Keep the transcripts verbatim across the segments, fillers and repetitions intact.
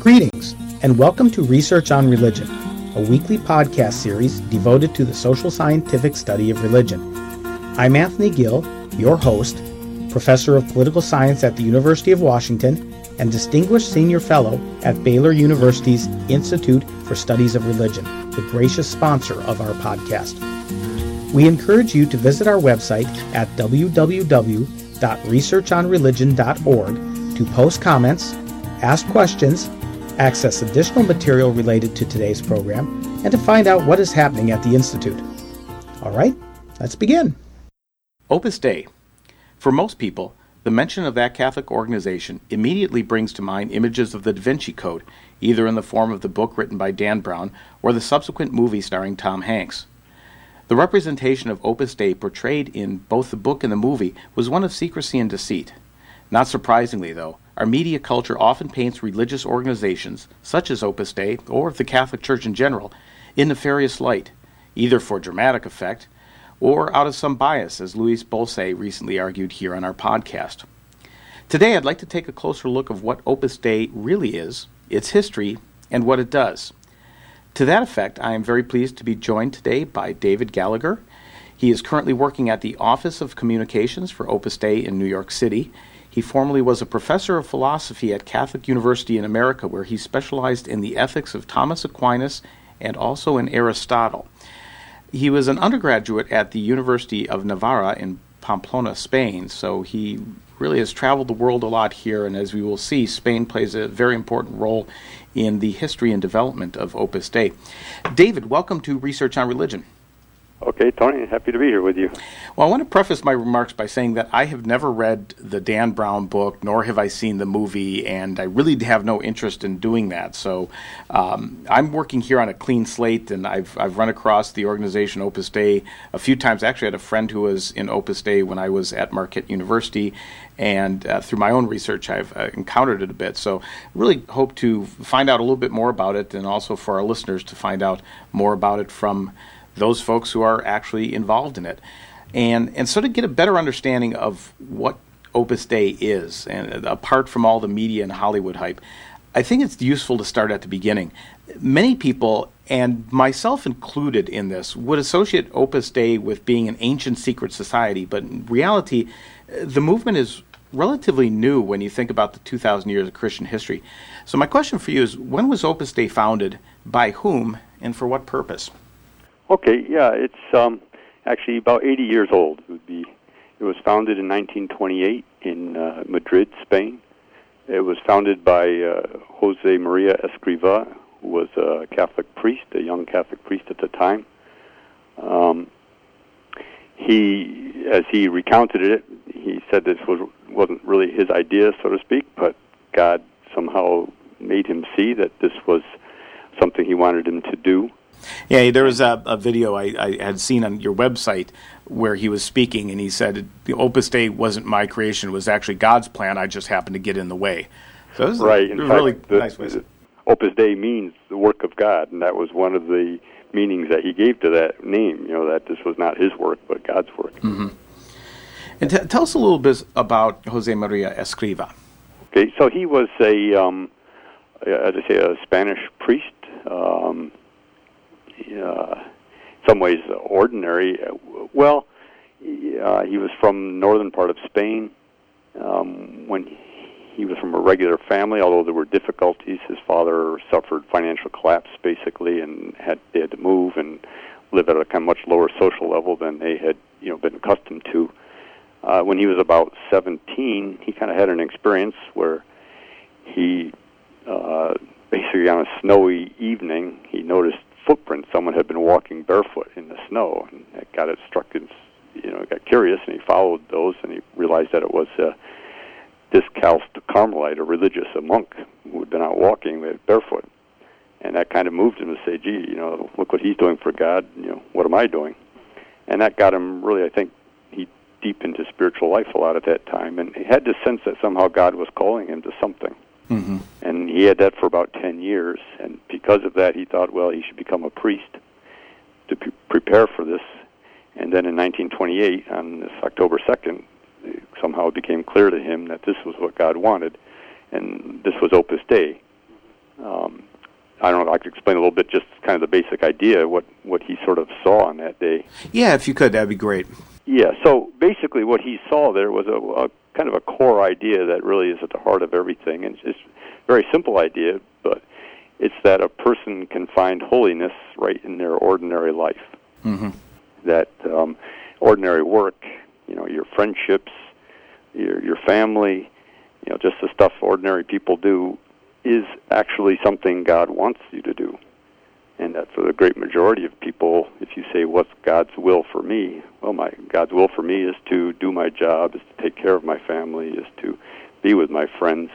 Greetings, and welcome to Research on Religion, a weekly podcast series devoted to the social scientific study of religion. I'm Anthony Gill, your host, Professor of Political Science at the University of Washington, and Distinguished Senior Fellow at Baylor University's Institute for Studies of Religion, the gracious sponsor of our podcast. We encourage you to visit our website at w w w dot research on religion dot org to post comments, ask questions, access additional material related to today's program, and to find out what is happening at the Institute. All right, let's begin. Opus Dei. For most people, the mention of that Catholic organization immediately brings to mind images of the Da Vinci Code, either in the form of the book written by Dan Brown or the subsequent movie starring Tom Hanks. The representation of Opus Dei portrayed in both the book and the movie was one of secrecy and deceit. Not surprisingly, though, our media culture often paints religious organizations, such as Opus Dei, or the Catholic Church in general, in nefarious light, either for dramatic effect or out of some bias, as Louis Bolsay recently argued here on our podcast. Today, I'd like to take a closer look at what Opus Dei really is, its history, and what it does. To that effect, I am very pleased to be joined today by David Gallagher. He is currently working at the Office of Communications for Opus Dei in New York City. He formerly was a professor of philosophy at Catholic University in America, where he specialized in the ethics of Thomas Aquinas and also in Aristotle. He was an undergraduate at the University of Navarra in Pamplona, Spain, so he really has traveled the world a lot here, and as we will see, Spain plays a very important role in the history and development of Opus Dei. David, welcome to Research on Religion. Okay, Tony, happy to be here with you. Well, I want to preface my remarks by saying that I have never read the Dan Brown book, nor have I seen the movie, and I really have no interest in doing that. So um, I'm working here on a clean slate, and I've I've run across the organization Opus Dei a few times. Actually, I had a friend who was in Opus Dei when I was at Marquette University, and uh, through my own research, I've uh, encountered it a bit. So really hope to find out a little bit more about it, and also for our listeners to find out more about it from those folks who are actually involved in it, and and sort of get a better understanding of what Opus Dei is, and apart from all the media and Hollywood hype. I think it's useful to start at the beginning. Many people, and myself included in this, would associate Opus Dei with being an ancient secret society, but in reality, the movement is relatively new when you think about the two thousand years of Christian history. So my question for you is, when was Opus Dei founded, by whom, and for what purpose? Okay, yeah, it's um, actually about eighty years old. It would be. It was founded in nineteen twenty-eight in uh, Madrid, Spain. It was founded by uh, Jose Maria Escriva, who was a Catholic priest, a young Catholic priest at the time. Um, he, as he recounted it, he said this was, wasn't really his idea, so to speak, but God somehow made him see that this was something he wanted him to do. Yeah, there was a, a video I, I had seen on your website where he was speaking, and he said, the Opus Dei wasn't my creation, it was actually God's plan, I just happened to get in the way. So this right. is in a fact, really the, nice way. The, Opus Dei means the work of God, and that was one of the meanings that he gave to that name, you know, that this was not his work, but God's work. Mm-hmm. And t- tell us a little bit about Jose Maria Escriva. Okay, so he was a, um, as I say, a Spanish priest, um, Uh, in some ways ordinary. Well, uh, he was from the northern part of Spain. Um, when he was from a regular family, although there were difficulties, his father suffered financial collapse, basically, and had they had to move and live at a kind of much lower social level than they had, you know, been accustomed to. Uh, when he was about seventeen, he kind of had an experience where he, uh, basically on a snowy evening, he noticed footprints. Someone had been walking barefoot in the snow, and it got it struck his, you know, got curious, and he followed those, and he realized that it was a discalced Carmelite, a religious, a monk who had been out walking barefoot, and that kind of moved him to say, "Gee, you know, look what he's doing for God. You know, what am I doing?" And that got him really, I think, he deep into spiritual life a lot at that time, and he had this sense that somehow God was calling him to something. Mm-hmm. And he had that for about ten years, and because of that, he thought, well, he should become a priest to pre- prepare for this. And then in nineteen twenty-eight, on this October second, somehow it became clear to him that this was what God wanted, and this was Opus Dei. Um, I don't know if I could explain a little bit, just kind of the basic idea, what, what he sort of saw on that day. Yeah, if you could, that'd be great. Yeah, so basically what he saw there was a, a kind of a core idea that really is at the heart of everything. And it's a very simple idea, but it's that a person can find holiness right in their ordinary life. Mm-hmm. That um, ordinary work, you know, your friendships, your your family, you know, just the stuff ordinary people do, is actually something God wants you to do. And that's for the great majority of people. If you say, what's God's will for me? Well, my God's will for me is to do my job, is to take care of my family, is to be with my friends.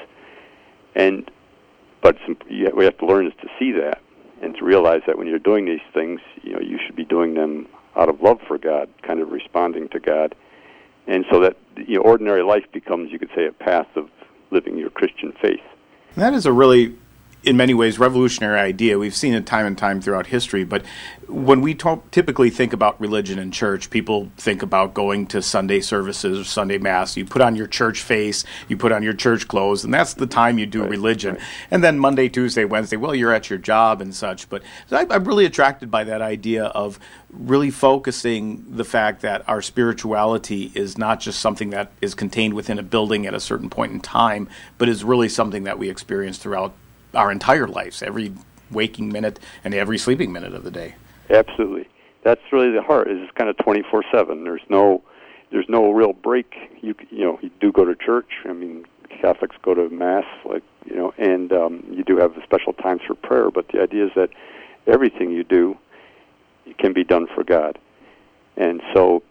And but some, yeah, we have to learn is to see that and to realize that when you're doing these things, you know, you should be doing them out of love for God, kind of responding to God. And so that, you know, ordinary life becomes, you could say, a path of living your Christian faith. That is a really, in many ways, revolutionary idea. We've seen it time and time throughout history, but when we talk, typically think about religion and church, people think about going to Sunday services or Sunday Mass. You put on your church face, you put on your church clothes, and that's the time you do right, religion. Right. And then Monday, Tuesday, Wednesday, well, you're at your job and such. But so I, I'm really attracted by that idea of really focusing the fact that our spirituality is not just something that is contained within a building at a certain point in time, but is really something that we experience throughout our entire lives, every waking minute and every sleeping minute of the day. Absolutely. That's really the heart, is it's kind of twenty-four seven. There's no there's no real break. You you know, you do go to church. I mean, Catholics go to Mass, like, you know, and um, you do have special times for prayer, but the idea is that everything you do can be done for God. And so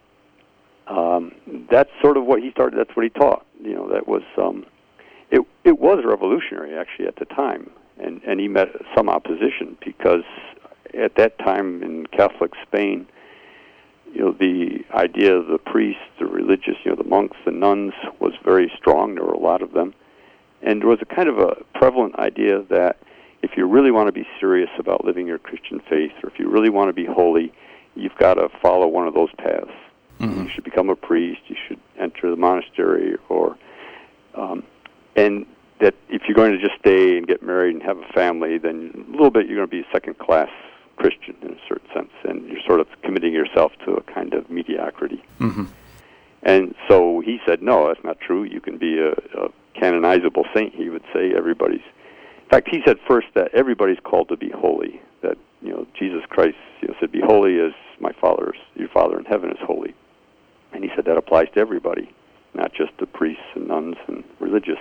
um, that's sort of what he started, that's what he taught. You know, that was, um, it it was revolutionary, actually, at the time. And, and he met some opposition because at that time in Catholic Spain, you know, the idea of the priests, the religious, you know, the monks, the nuns was very strong. There were a lot of them. And there was a kind of a prevalent idea that if you really want to be serious about living your Christian faith, or if you really want to be holy, you've got to follow one of those paths. Mm-hmm. You should become a priest, you should enter the monastery, or um, and that if you're going to just stay and get married and have a family, then a little bit you're going to be a second-class Christian in a certain sense, and you're sort of committing yourself to a kind of mediocrity. Mm-hmm. And so he said, no, that's not true. You can be a, a canonizable saint, he would say. Everybody's. In fact, he said first that everybody's called to be holy. That, you know, Jesus Christ, you know, said, "Be holy as my Father, your Father in heaven is holy." And he said that applies to everybody, not just the priests and nuns and religious.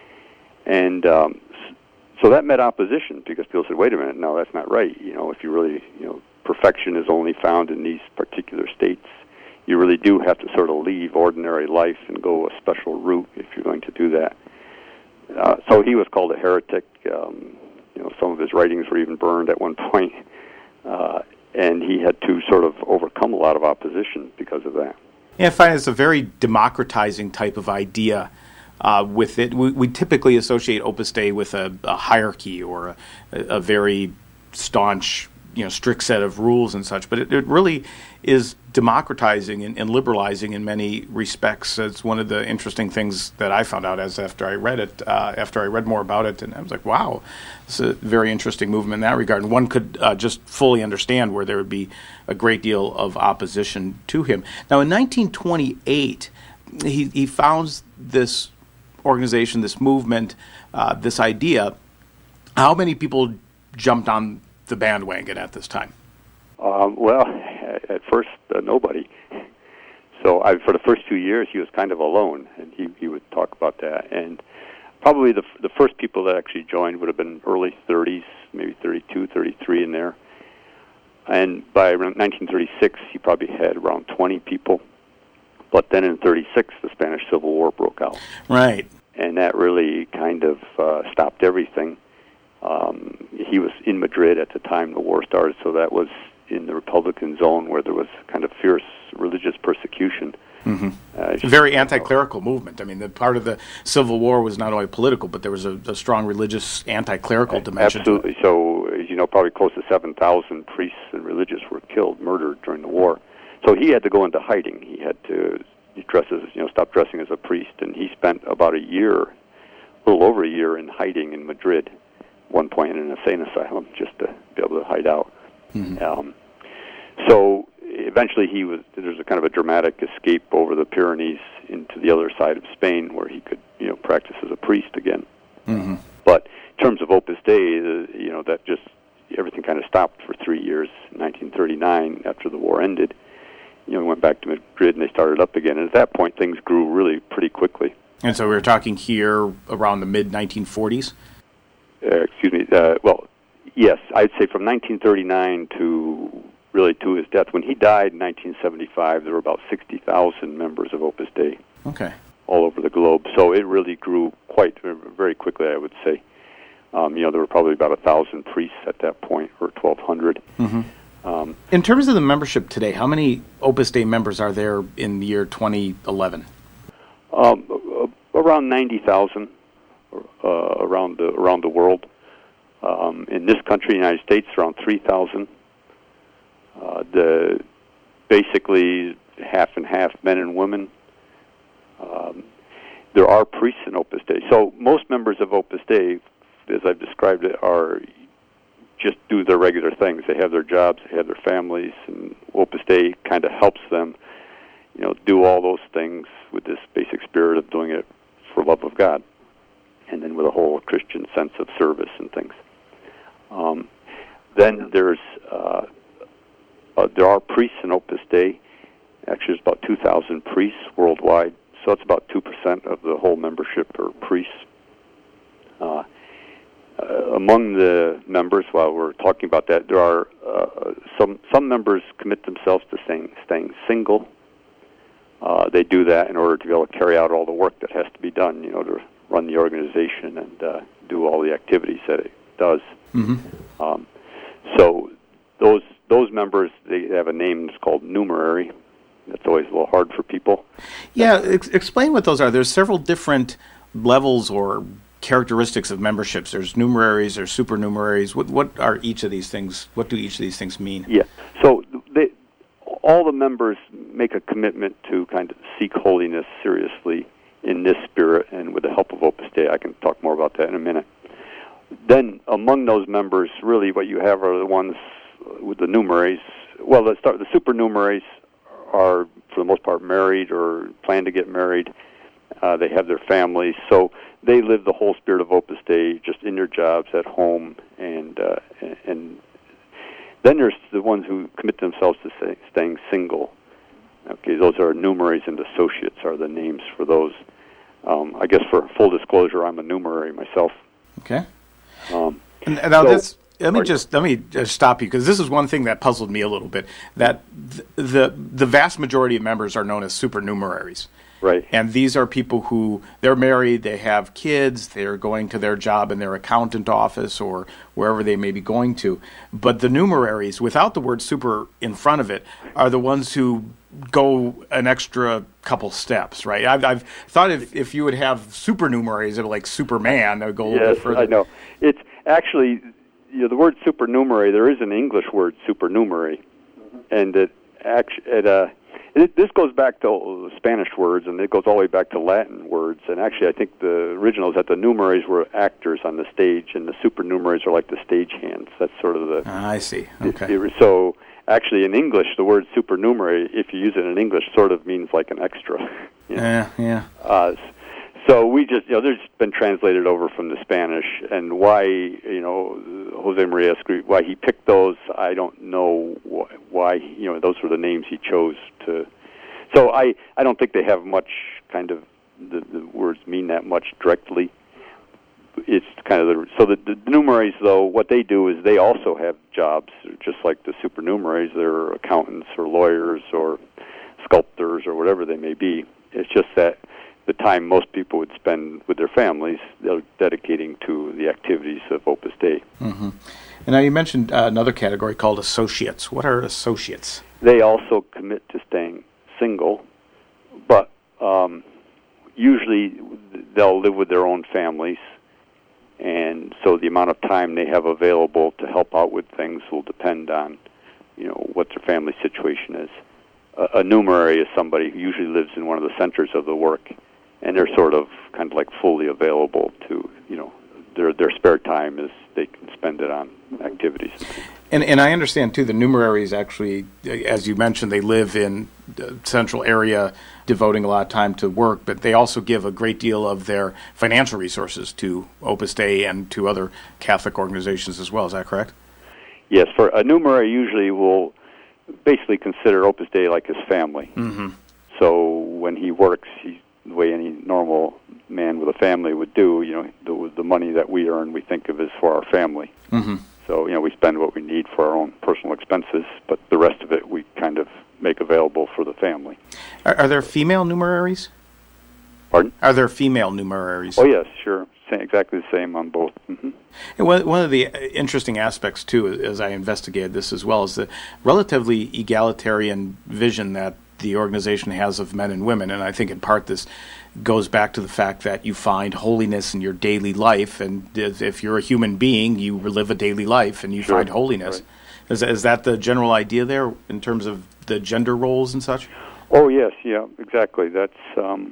And um, so that met opposition because people said, "Wait a minute, no, that's not right. You know, if you really, you know, perfection is only found in these particular states. You really do have to sort of leave ordinary life and go a special route if you're going to do that." Uh, so he was called a heretic. Um, you know, some of his writings were even burned at one point, uh, and he had to sort of overcome a lot of opposition because of that. Yeah, I find it's a very democratizing type of idea. Uh, with it, we, we typically associate Opus Dei with a, a hierarchy or a, a very staunch, you know, strict set of rules and such. But it, it really is democratizing and, and liberalizing in many respects. It's one of the interesting things that I found out as after I read it, uh, after I read more about it, and I was like, wow, it's a very interesting movement in that regard. And one could uh, just fully understand where there would be a great deal of opposition to him. Now, in nineteen twenty-eight, he, he founds this organization, this movement, uh, this idea. How many people jumped on the bandwagon at this time? Um, well, at first, uh, nobody. So I, for the first few years, he was kind of alone, and he, he would talk about that. And probably the the first people that actually joined would have been early thirties, maybe thirty-two, thirty-three in there. And by nineteen thirty-six, he probably had around twenty people. But then in thirty-six, the Spanish Civil War broke out. Right. And that really kind of uh, stopped everything. Um, he was in Madrid at the time the war started, so that was in the Republican zone where there was kind of fierce religious persecution. Mm-hmm. Uh, a very anti-clerical movement. I mean, the part of the Civil War was not only political, but there was a, a strong religious anti-clerical dimension. Absolutely. So, as you know, probably close to seven thousand priests and religious were killed, murdered during the war. So he had to go into hiding. He had to dress as, you know, stop dressing as a priest, and he spent about a year, a little over a year, in hiding in Madrid. one point in an insane asylum just to be able to hide out. Mm-hmm. Um, so eventually he was, there's a kind of a dramatic escape over the Pyrenees into the other side of Spain where he could, you know, practice as a priest again. Mm-hmm. But in terms of Opus Dei, the, you know, that just, everything kind of stopped for three years. In nineteen thirty-nine, after the war ended, you know, we went back to Madrid and they started up again. And at that point, things grew really pretty quickly. And so we were talking here around the mid nineteen forties? Uh, excuse me. Uh, well, yes, I'd say from nineteen thirty-nine to really to his death. When he died in nineteen seventy-five, there were about sixty thousand members of Opus Dei. Okay. All over the globe. So it really grew quite uh, very quickly, I would say. Um, you know, there were probably about a thousand priests at that point, or twelve hundred. Mm-hmm. Um, in terms of the membership today, how many Opus Dei members are there in the year twenty eleven? Um, uh, around ninety thousand uh, around the around the world. Um, in this country, the United States, around three thousand. Uh, the basically half and half men and women. Um, there are priests in Opus Dei. So most members of Opus Dei, as I've described it, are just do their regular things. They have their jobs, they have their families, and Opus Dei kind of helps them, you know, do all those things with this basic spirit of doing it for love of God, and then with a whole Christian sense of service and things. Um, then there's uh, uh, there are priests in Opus Dei. Actually, there's about two thousand priests worldwide. So it's about two percent of the whole membership are priests. Uh, uh, among the members, while we're talking about that, there are uh, some some members commit themselves to staying, staying single. Uh, they do that in order to be able to carry out all the work that has to be done, you know, to run the organization and uh, do all the activities that it does. Mm-hmm. Um, so those those members, they have a name that's called numerary. That's always a little hard for people. Yeah, ex- explain what those are. There's several different levels or characteristics of memberships. There's numeraries, there's supernumeraries. What what are each of these things? What do each of these things mean? Yeah. So they, all the members make a commitment to kind of seek holiness seriously in this spirit, and with the help of Opus Dei. I can talk more about that in a minute. Then among those members, really what you have are the ones with the numeraries. Well, let's start with the supernumeraries. Are, for the most part, married or plan to get married. Uh, they have their families, so they live the whole spirit of Opus Dei, just in their jobs, at home, and uh, and then there's the ones who commit themselves to say, staying single. Okay, those are numeraries and associates are the names for those. Um, I guess for full disclosure, I'm a numerary myself. Okay. Um, and, and now so, this. Let me just let me just stop you because this is one thing that puzzled me a little bit. That th- the the vast majority of members are known as supernumeraries, right? And these are people who they're married, they have kids, they're going to their job in their accountant office or wherever they may be going to. But the numeraries, without the word "super" in front of it, are the ones who go an extra couple steps, right? I've, I've thought if if you would have supernumeraries, it'd be like Superman, that would go a little yes, bit further. I know. It's actually. You know, the word supernumerary, there is an English word, supernumerary, mm-hmm. and it actually, it, uh, it, this goes back to Spanish words, and it goes all the way back to Latin words, and actually I think the original is that the numeraries were actors on the stage, and the supernumeraries are like the stage hands. That's sort of the... Ah, I see, okay. The, the, so, actually in English, the word supernumerary, if you use it in English, sort of means like an extra. You know? Yeah, yeah. Uh, So we just, you know, there's been translated over from the Spanish, and why, you know, Jose Maria Escrivá, why he picked those, I don't know why, you know, those were the names he chose to. So I, I don't think they have much kind of, the, the words mean that much directly. It's kind of the, so the, the numeraries, though, what they do is they also have jobs, just like the supernumeraries. They're accountants or lawyers or sculptors or whatever they may be. It's just that the time most people would spend with their families, they're dedicating to the activities of Opus Dei. Mm-hmm. And now you mentioned uh, another category called associates. What are associates? They also commit to staying single, but um, usually they'll live with their own families, and so the amount of time they have available to help out with things will depend on, you know, what their family situation is. A, a numerary is somebody who usually lives in one of the centers of the work, and they're sort of kind of like fully available to, you know, they're their spare time is they can spend it on activities. And and I understand too the numeraries actually, as you mentioned, they live in the central area, devoting a lot of time to work, but they also give a great deal of their financial resources to Opus Dei and to other Catholic organizations as well. Is that correct? Yes, for a numerary usually will basically consider Opus Dei like his family. Mm-hmm. So when he works, he, the way any normal man with a family would do, you know, the, the money that we earn we think of as for our family. Mm-hmm. So, you know, we spend what we need for our own personal expenses, but the rest of it we kind of make available for the family. Are, are there female numeraries? Pardon? Are there female numeraries? Oh, yes, sure. Same, exactly the same on both. Mm-hmm. And one, one of the interesting aspects, too, as I investigated this as well, is the relatively egalitarian vision that the organization has of men and women. And I think in part this goes back to the fact that you find holiness in your daily life, and if you're a human being, you live a daily life and you Sure. find holiness. Right. Is, is that the general idea there in terms of the gender roles and such? Oh, yes, yeah, exactly. That's, um,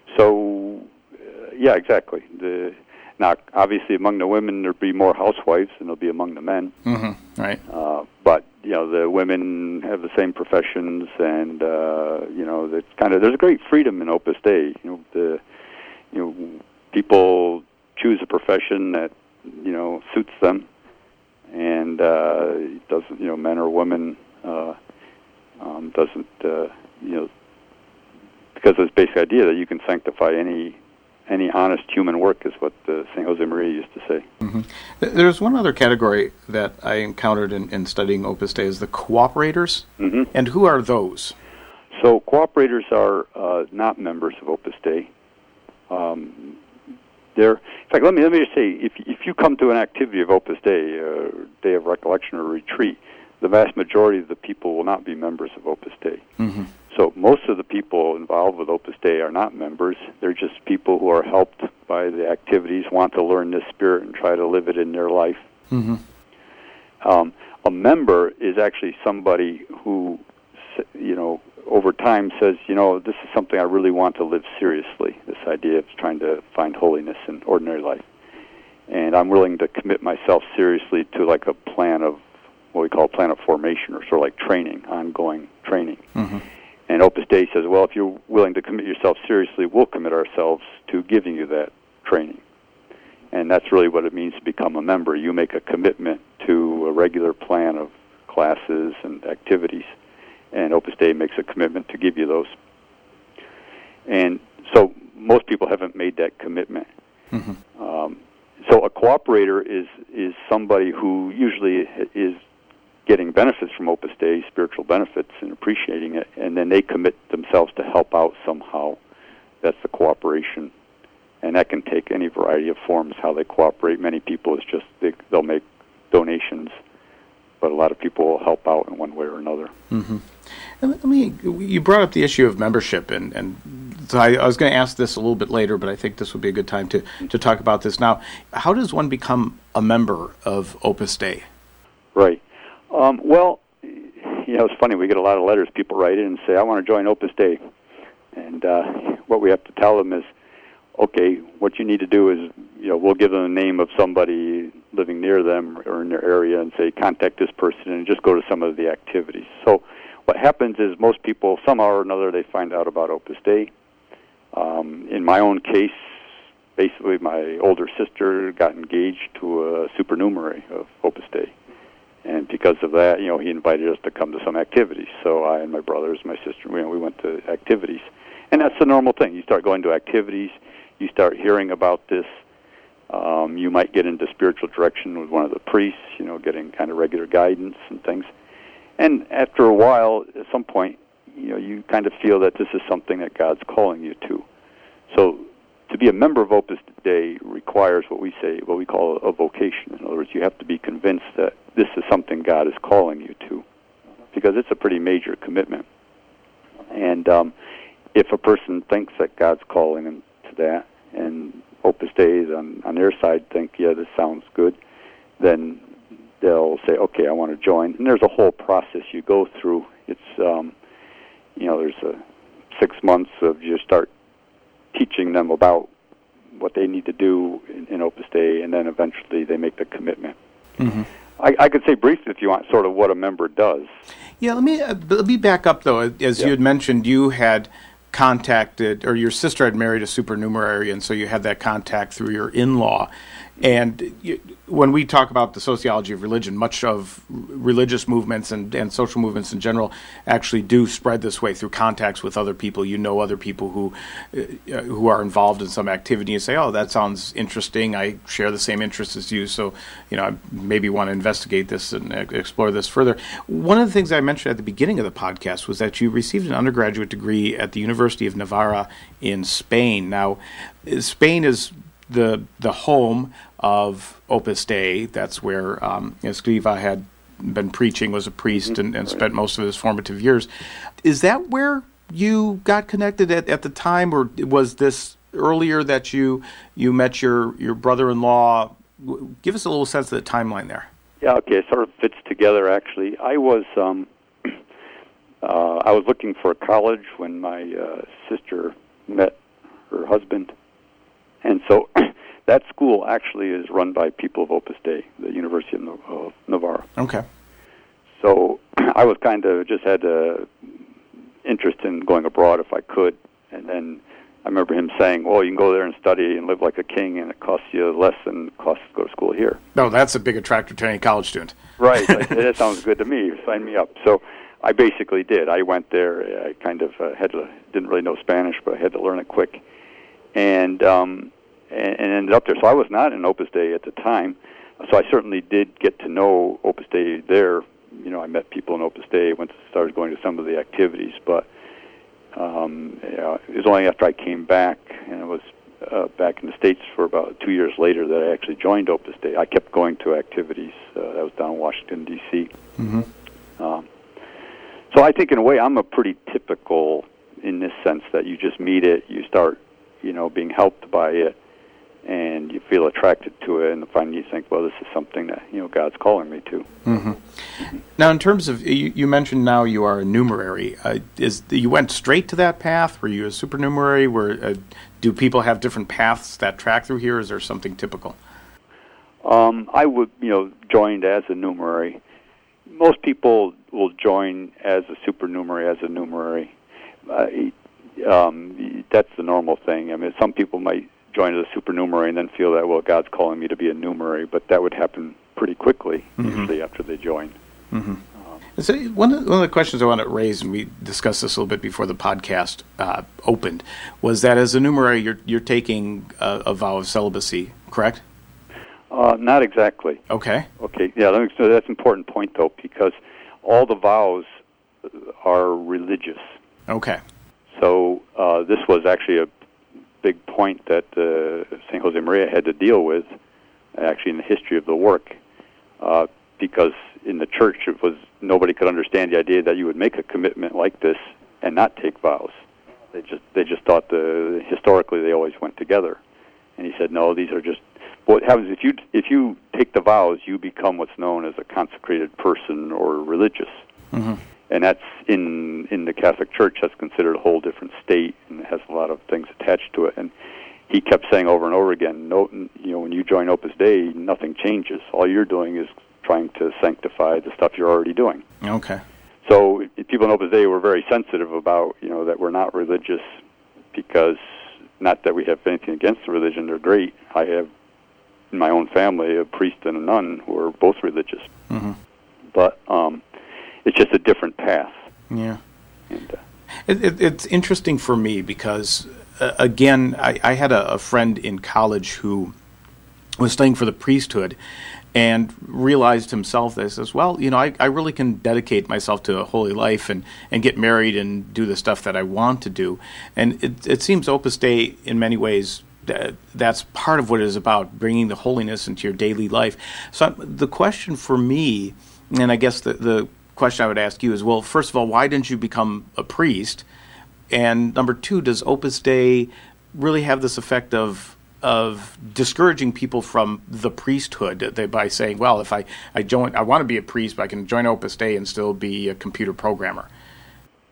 so, uh, yeah, exactly. The Now, obviously, among the women, there'd be more housewives than there'll be among the men. Mm-hmm. Right. Uh, but, you know, the women have the same professions, and, uh, you know, it's kind of, there's a great freedom in Opus Dei. You know, the, you know, people choose a profession that, you know, suits them, and uh, it doesn't, you know, men or women, uh, um, doesn't, uh, you know, because of this basic idea that you can sanctify any any honest human work, is what uh, Saint Josemaria used to say. Mm-hmm. There's one other category that I encountered in, in studying Opus Dei, is the cooperators. Mm-hmm. And who are those? So cooperators are uh, not members of Opus Dei. Um, they're, in fact, let me let me just say, if if you come to an activity of Opus Dei, uh, Day of Recollection or retreat, the vast majority of the people will not be members of Opus Dei. Mm-hmm. So most of the people involved with Opus Dei are not members. They're just people who are helped by the activities, want to learn this spirit and try to live it in their life. Mm-hmm. Um, a member is actually somebody who, you know, over time says, you know, this is something I really want to live seriously, this idea of trying to find holiness in ordinary life. And I'm willing to commit myself seriously to like a plan of, what we call a plan of formation, or sort of like training, ongoing training. Mm-hmm. And Opus Dei says, well, if you're willing to commit yourself seriously, we'll commit ourselves to giving you that training. And that's really what it means to become a member. You make a commitment to a regular plan of classes and activities, and Opus Dei makes a commitment to give you those. And so most people haven't made that commitment. Mm-hmm. Um, so a cooperator is is somebody who usually is getting benefits from Opus Dei, spiritual benefits, and appreciating it, and then they commit themselves to help out somehow. That's the cooperation. And that can take any variety of forms, how they cooperate. Many people, it's just they, they'll make donations, but a lot of people will help out in one way or another. Mm-hmm. And let me, you brought up the issue of membership, and, and so I, I was going to ask this a little bit later, but I think this would be a good time to, to talk about this now. How does one become a member of Opus Dei? Right. Um, well, you know, it's funny. We get a lot of letters. People write in and say, I want to join Opus Dei. And uh, what we have to tell them is, okay, what you need to do is, you know, we'll give them the name of somebody living near them or in their area and say, contact this person, and just go to some of the activities. So what happens is most people, somehow or another, they find out about Opus Dei. Um, in my own case, basically my older sister got engaged to a supernumerary of Opus Dei. And because of that, you know, he invited us to come to some activities. So I and my brothers, my sister, you know, we went to activities. And that's the normal thing. You start going to activities, you start hearing about this. Um, you might get into spiritual direction with one of the priests, you know, getting kind of regular guidance and things. And after a while, at some point, you know, you kind of feel that this is something that God's calling you to. So to be a member of Opus Dei requires what we say, what we call a vocation. In other words, you have to be convinced that this is something God is calling you to, because it's a pretty major commitment. And um, if a person thinks that God's calling them to that, and Opus Dei on, on their side think, yeah, this sounds good, then they'll say, okay, I want to join. And there's a whole process you go through. It's, um, you know, there's a six months of you start teaching them about what they need to do in, in Opus Dei, and then eventually they make the commitment. Mm-hmm. I, I could say briefly, if you want, sort of what a member does. Yeah, let me uh, let me back up though. As yeah. you had mentioned, you had contacted, or your sister had married a supernumerary, and so you had that contact through your in-law. And you, when we talk about the sociology of religion, much of religious movements and, and social movements in general actually do spread this way through contacts with other people. You know other people who uh, who are involved in some activity. You say, oh, that sounds interesting. I share the same interests as you, so you know I maybe want to investigate this and explore this further. One of the things I mentioned at the beginning of the podcast was that you received an undergraduate degree at the University of Navarra in Spain. Now, Spain is the the home of Opus Dei. That's where um, Escriva had been preaching, was a priest, mm-hmm. and, and spent most of his formative years. Is that where you got connected at, at the time, or was this earlier that you you met your, your brother-in-law? Give us a little sense of the timeline there. Yeah, okay, it sort of fits together, actually. I was um, uh, I was looking for a college when my uh, sister met her husband, and so that school actually is run by people of Opus Dei, the University of, no- of Navarra. Okay. So I was kind of just had a interest in going abroad if I could, and then I remember him saying, well, you can go there and study and live like a king, and it costs you less than it costs to go to school here. No, that's a big attractor to any college student. Right. That sounds good to me. Sign me up. So I basically did. I went there. I kind of uh, had to, didn't really know Spanish, but I had to learn it quick. And... Um, and ended up there. So I was not in Opus Dei at the time. So I certainly did get to know Opus Dei there. You know, I met people in Opus Dei, went to, started going to some of the activities, but um, you know, it was only after I came back, and it was uh, back in the States for about two years later that I actually joined Opus Dei. I kept going to activities. Uh, that was down in Washington, D C Mm-hmm. Um, so I think in a way I'm a pretty typical in this sense that you just meet it, you start, you know, being helped by it, and you feel attracted to it, and finally you think, well, this is something that, you know, God's calling me to. Mm-hmm. Mm-hmm. Now, in terms of, you, you mentioned now you are a numerary. Uh, is you went straight to that path? Were you a supernumerary? Were, uh, do people have different paths that track through here? Is there something typical? Um, I would, you know, joined as a numerary. Most people will join as a supernumerary, as a numerary. Uh, um, that's the normal thing. I mean, some people might join as a supernumerary and then feel that, well, God's calling me to be a numerary, but that would happen pretty quickly, mm-hmm. usually after they join. Mm-hmm. Um, so one of, the, one of the questions I want to raise, and we discussed this a little bit before the podcast uh, opened, was that as a numerary, you're you're taking a, a vow of celibacy, correct? Uh, not exactly. Okay. Okay. Yeah, let me, so that's an important point, though, because all the vows are religious. Okay. So uh, this was actually a big point that uh, Saint Josemaria had to deal with, actually in the history of the work, uh, because in the church it was nobody could understand the idea that you would make a commitment like this and not take vows. They just they just thought the historically they always went together, and he said no, these are just. What happens if you if you take the vows, you become what's known as a consecrated person or religious. Mm-hmm. And that's in in the Catholic Church. That's considered a whole different state, and it has a lot of things attached to it. And he kept saying over and over again, "No, you know, when you join Opus Dei, nothing changes. All you're doing is trying to sanctify the stuff you're already doing." Okay. So people in Opus Dei were very sensitive about, you know, that we're not religious, because not that we have anything against the religion; they're great. I have in my own family a priest and a nun who are both religious, mm-hmm. but. Um, It's just a different path. Yeah. And, uh, it, it, it's interesting for me because, uh, again, I, I had a, a friend in college who was studying for the priesthood and realized himself that he says, well, you know, I, I really can dedicate myself to a holy life and, and get married and do the stuff that I want to do. And it, it seems Opus Dei, in many ways, that, that's part of what it is about, bringing the holiness into your daily life. So the question for me, and I guess the, the question I would ask you is, well, first of all, why didn't you become a priest? And number two, does Opus Dei really have this effect of of discouraging people from the priesthood they, by saying, well, if I, I join, I want to be a priest, but I can join Opus Dei and still be a computer programmer?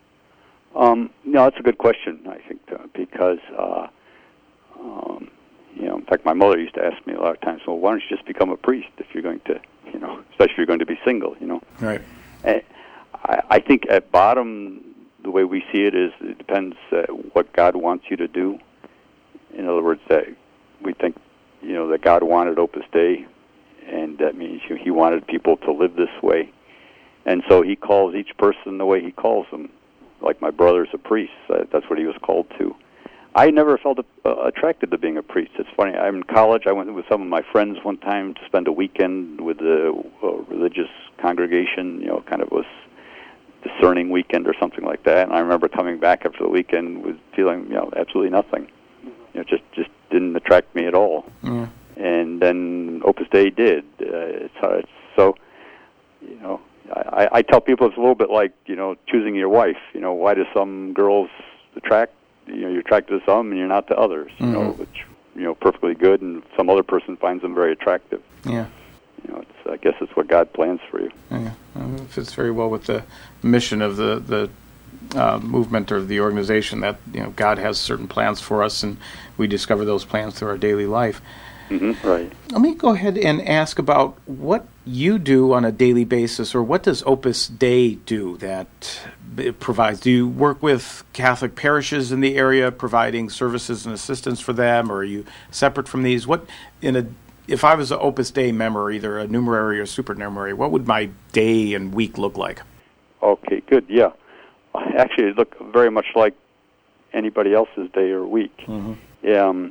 Um, no, that's a good question, I think, uh, because uh, um, you know, in fact, my mother used to ask me a lot of times, well, why don't you just become a priest if you're going to, you know, especially if you're going to be single, you know. Right. And I, I think at bottom, the way we see it is it depends uh, what God wants you to do. In other words, that we think, you know, that God wanted Opus Dei, and that means you know, he wanted people to live this way. And so he calls each person the way he calls them. Like my brother's a priest. Uh, that's what he was called to. I never felt uh, attracted to being a priest. It's funny. I'm in college. I went with some of my friends one time to spend a weekend with a, a religious congregation. You know, kind of was discerning weekend or something like that. And I remember coming back after the weekend with feeling, you know, absolutely nothing. You know, just just didn't attract me at all. Mm. And then Opus Dei did. Uh, it's, it's so, you know, I, I tell people it's a little bit like, you know, choosing your wife. You know, why do some girls attract? You know, you're attracted to some and you're not to others. You mm-hmm. know, which you know perfectly good, and some other person finds them very attractive. Yeah. You know, it's, I guess it's what God plans for you. Yeah, it fits very well with the mission of the the uh, movement or the organization. That you know, God has certain plans for us, and we discover those plans through our daily life. Mm-hmm. Right. Let me go ahead and ask about what you do on a daily basis, or what does Opus Dei do that it provides? Do you work with Catholic parishes in the area, providing services and assistance for them, or are you separate from these? What in a if I was an Opus Dei member, either a numerary or supernumerary, what would my day and week look like? Okay, good. Yeah, actually, it look very much like anybody else's day or week. Mm-hmm. Um,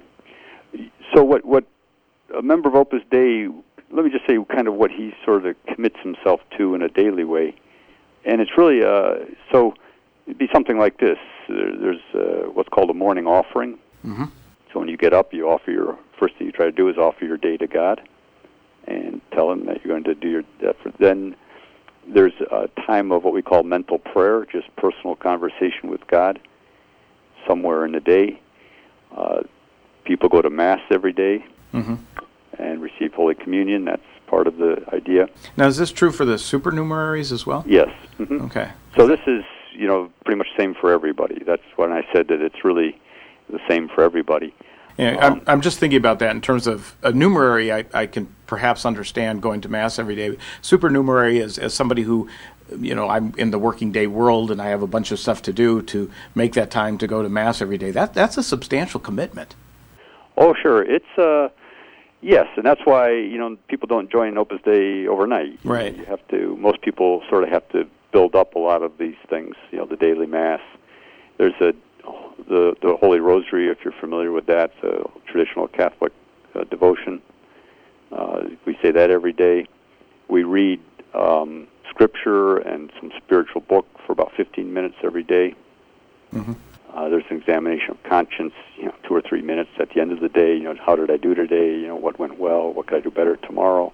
so what what a member of Opus Dei, let me just say kind of what he sort of commits himself to in a daily way. And it's really, uh, so it'd be something like this. There's uh, what's called a morning offering. Mm-hmm. So when you get up, you offer your, first thing you try to do is offer your day to God and tell him that you're going to do your effort. Then there's a time of what we call mental prayer, just personal conversation with God somewhere in the day. Uh, people go to Mass every day. Mm-hmm. And receive Holy Communion. That's part of the idea. Now, is this true for the supernumeraries as well? Yes. Mm-hmm. Okay. So this is, you know, pretty much the same for everybody. That's when I said that it's really the same for everybody. Yeah, um, I'm, I'm just thinking about that in terms of a numerary. I, I can perhaps understand going to Mass every day. Supernumerary is as somebody who, you know, I'm in the working day world and I have a bunch of stuff to do, to make that time to go to Mass every day. That that's a substantial commitment. Oh, sure. It's uh, yes, and that's why you know people don't join Opus Dei overnight. Right. You have to. Most people sort of have to build up a lot of these things. You know, the daily Mass. There's a the the Holy Rosary, if you're familiar with that, the traditional Catholic uh, devotion. Uh, we say that every day. We read um, Scripture and some spiritual book for about fifteen minutes every day. Mm-hmm. Uh, there's an examination of conscience, you know, two or three minutes at the end of the day. You know, how did I do today? You know, what went well? What could I do better tomorrow?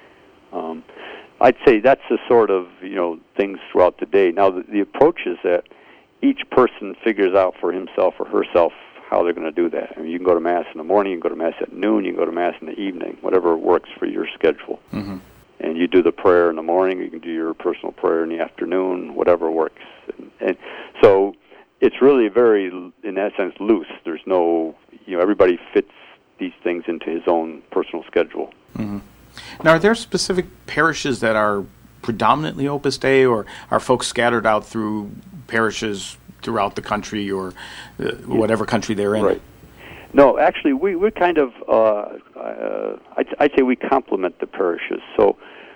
Um, I'd say that's the sort of, you know, things throughout the day. Now, the, the approach is that each person figures out for himself or herself how they're going to do that. I mean, you can go to Mass in the morning, you can go to Mass at noon, you can go to Mass in the evening, whatever works for your schedule. Mm-hmm. And you do the prayer in the morning, you can do your personal prayer in the afternoon, whatever works. And, and so it's really very, in that sense, loose. There's no, you know, everybody fits these things into his own personal schedule. Mm-hmm. Now, are there specific parishes that are predominantly Opus Dei, or are folks scattered out through parishes throughout the country, or uh, whatever country they're in? Right. No, actually, we, we're kind of, uh, uh, I'd, I'd say we complement the parishes. So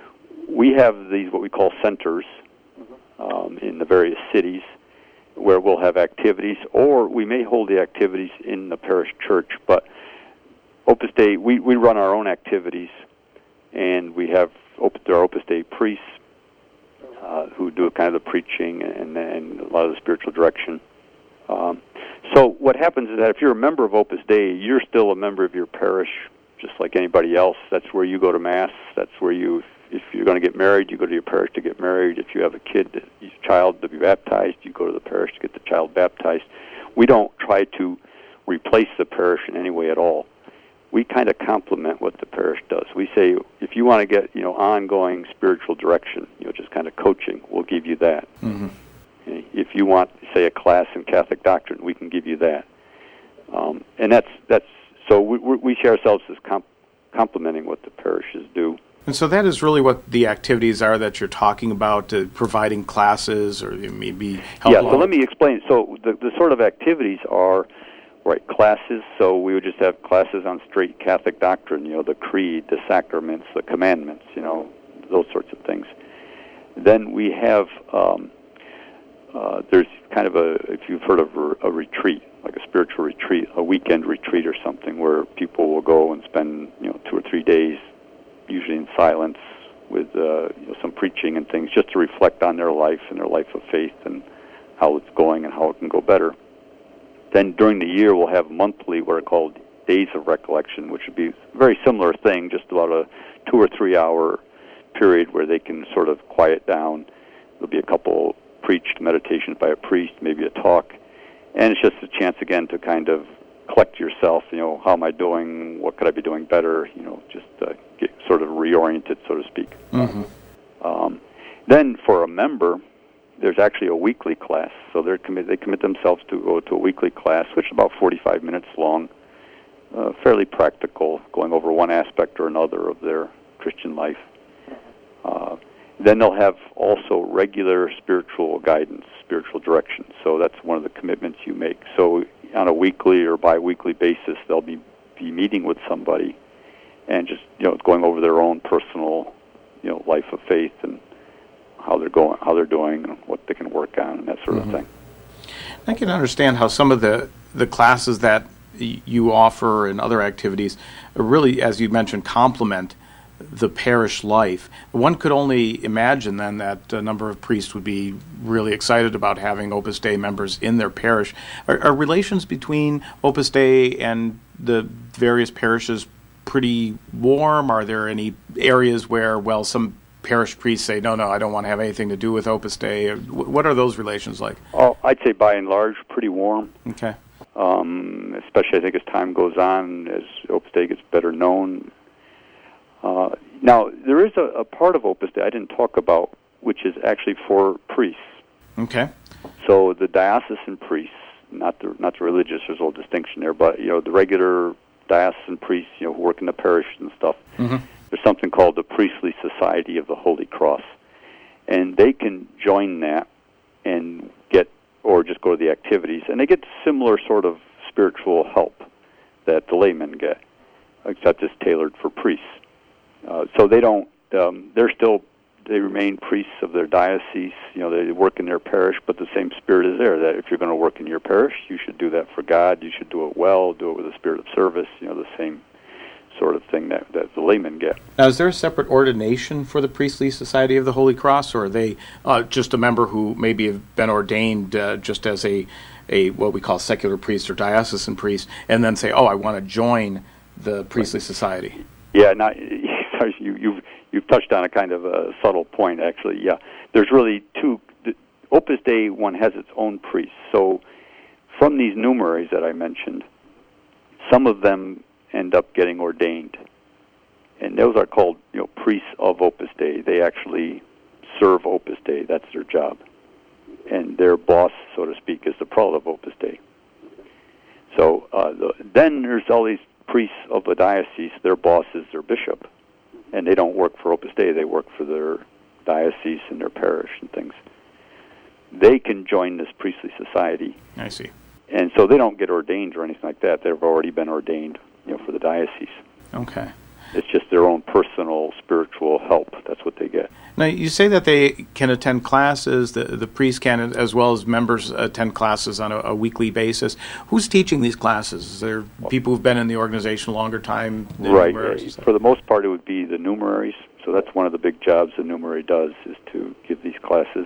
we have these, what we call centers, um, in the various cities, where we'll have activities, or we may hold the activities in the parish church. But Opus Dei, we, we run our own activities, and we have Opus, there are Opus Dei priests uh, who do kind of the preaching and, and a lot of the spiritual direction. Um, so what happens is that if you're a member of Opus Dei, you're still a member of your parish, just like anybody else. That's where you go to Mass. That's where you, if you're going to get married, you go to your parish to get married. If you have a kid, a child to be baptized, you go to the parish to get the child baptized. We don't try to replace the parish in any way at all. We kind of complement what the parish does. We say, if you want to get, you know, ongoing spiritual direction, you know, just kind of coaching, we'll give you that. Mm-hmm. If you want, say, a class in Catholic doctrine, we can give you that. Um, and that's that's so we, we see ourselves as comp- complementing what the parishes do. And so that is really what the activities are that you're talking about, uh, providing classes or maybe help. Yeah, so let me explain. So the, the sort of activities are, right, classes. So we would just have classes on straight Catholic doctrine, you know, the creed, the sacraments, the commandments, you know, those sorts of things. Then we have, um, uh, there's kind of a, if you've heard of a, a retreat, like a spiritual retreat, a weekend retreat or something, where people will go and spend, you know, two or three days, usually in silence, with uh, you know, some preaching and things, just to reflect on their life and their life of faith and how it's going and how it can go better. Then during the year, we'll have monthly what are called Days of Recollection, which would be a very similar thing, just about a two or three hour period where they can sort of quiet down. There'll be a couple preached meditations by a priest, maybe a talk, and it's just a chance again to kind of collect yourself, you know, how am I doing, what could I be doing better, you know, just uh, get sort of reoriented, so to speak. Mm-hmm. Um, then for a member, there's actually a weekly class, so they're commit, they commit themselves to go to a weekly class, which is about forty-five minutes long, uh, fairly practical, going over one aspect or another of their Christian life. Uh, then they'll have also regular spiritual guidance, spiritual direction, so that's one of the commitments you make. So on a weekly or bi-weekly basis, they'll be, be meeting with somebody and just, you know, going over their own personal, you know, life of faith and how they're going, how they're doing, and what they can work on, and that sort mm-hmm. of thing. I can understand how some of the, the classes that y- you offer and other activities really, as you mentioned, complement the parish life. One could only imagine then that a number of priests would be really excited about having Opus Dei members in their parish. Are, are relations between Opus Dei and the various parishes pretty warm? Are there any areas where, well, some parish priests say, no, no, I don't want to have anything to do with Opus Dei? What are those relations like? Oh, I'd say by and large, pretty warm. Okay. Um, especially, I think, as time goes on, as Opus Dei gets better known. Uh, now, there is a, a part of Opus Dei I didn't talk about, which is actually for priests. Okay. So the diocesan priests, not the not the religious, there's a little distinction there, but you know the regular diocesan priests, you know, who work in the parish and stuff. Mm-hmm. There's something called the Priestly Society of the Holy Cross, and they can join that and get, or just go to the activities, and they get similar sort of spiritual help that the laymen get, except it's tailored for priests. Uh, so they don't, um, they're still, they remain priests of their diocese, you know, they work in their parish, but the same spirit is there, that if you're going to work in your parish, you should do that for God, you should do it well, do it with a spirit of service, you know, the same sort of thing that, that the laymen get. Now, is there a separate ordination for the Priestly Society of the Holy Cross, or are they uh, just a member who maybe have been ordained uh, just as a, a what we call secular priest or diocesan priest, and then say, oh, I want to join the Priestly Society? Yeah, not, you, you've you've touched on a kind of a subtle point, actually. Yeah, there's really two. The Opus Dei one has its own priests. So from these numeraries that I mentioned, some of them end up getting ordained, and those are called, you know, priests of Opus Dei. They actually serve Opus Dei. That's their job, and their boss, so to speak, is the prelate of Opus Dei. So uh, the, then there's all these priests of the diocese. Their boss is their bishop, and they don't work for Opus Dei. They work for their diocese and their parish and things. They can join this priestly society. I see. And so they don't get ordained or anything like that. They've already been ordained, you know, for the diocese. Okay. It's just their own personal spiritual help. That's what they get. Now, you say that they can attend classes, the, the priests can, as well as members attend classes on a, a weekly basis. Who's teaching these classes? Is there people who've been in the organization a longer time? Right. For the most part, it would be the numeraries. So that's one of the big jobs the numerary does, is to give these classes.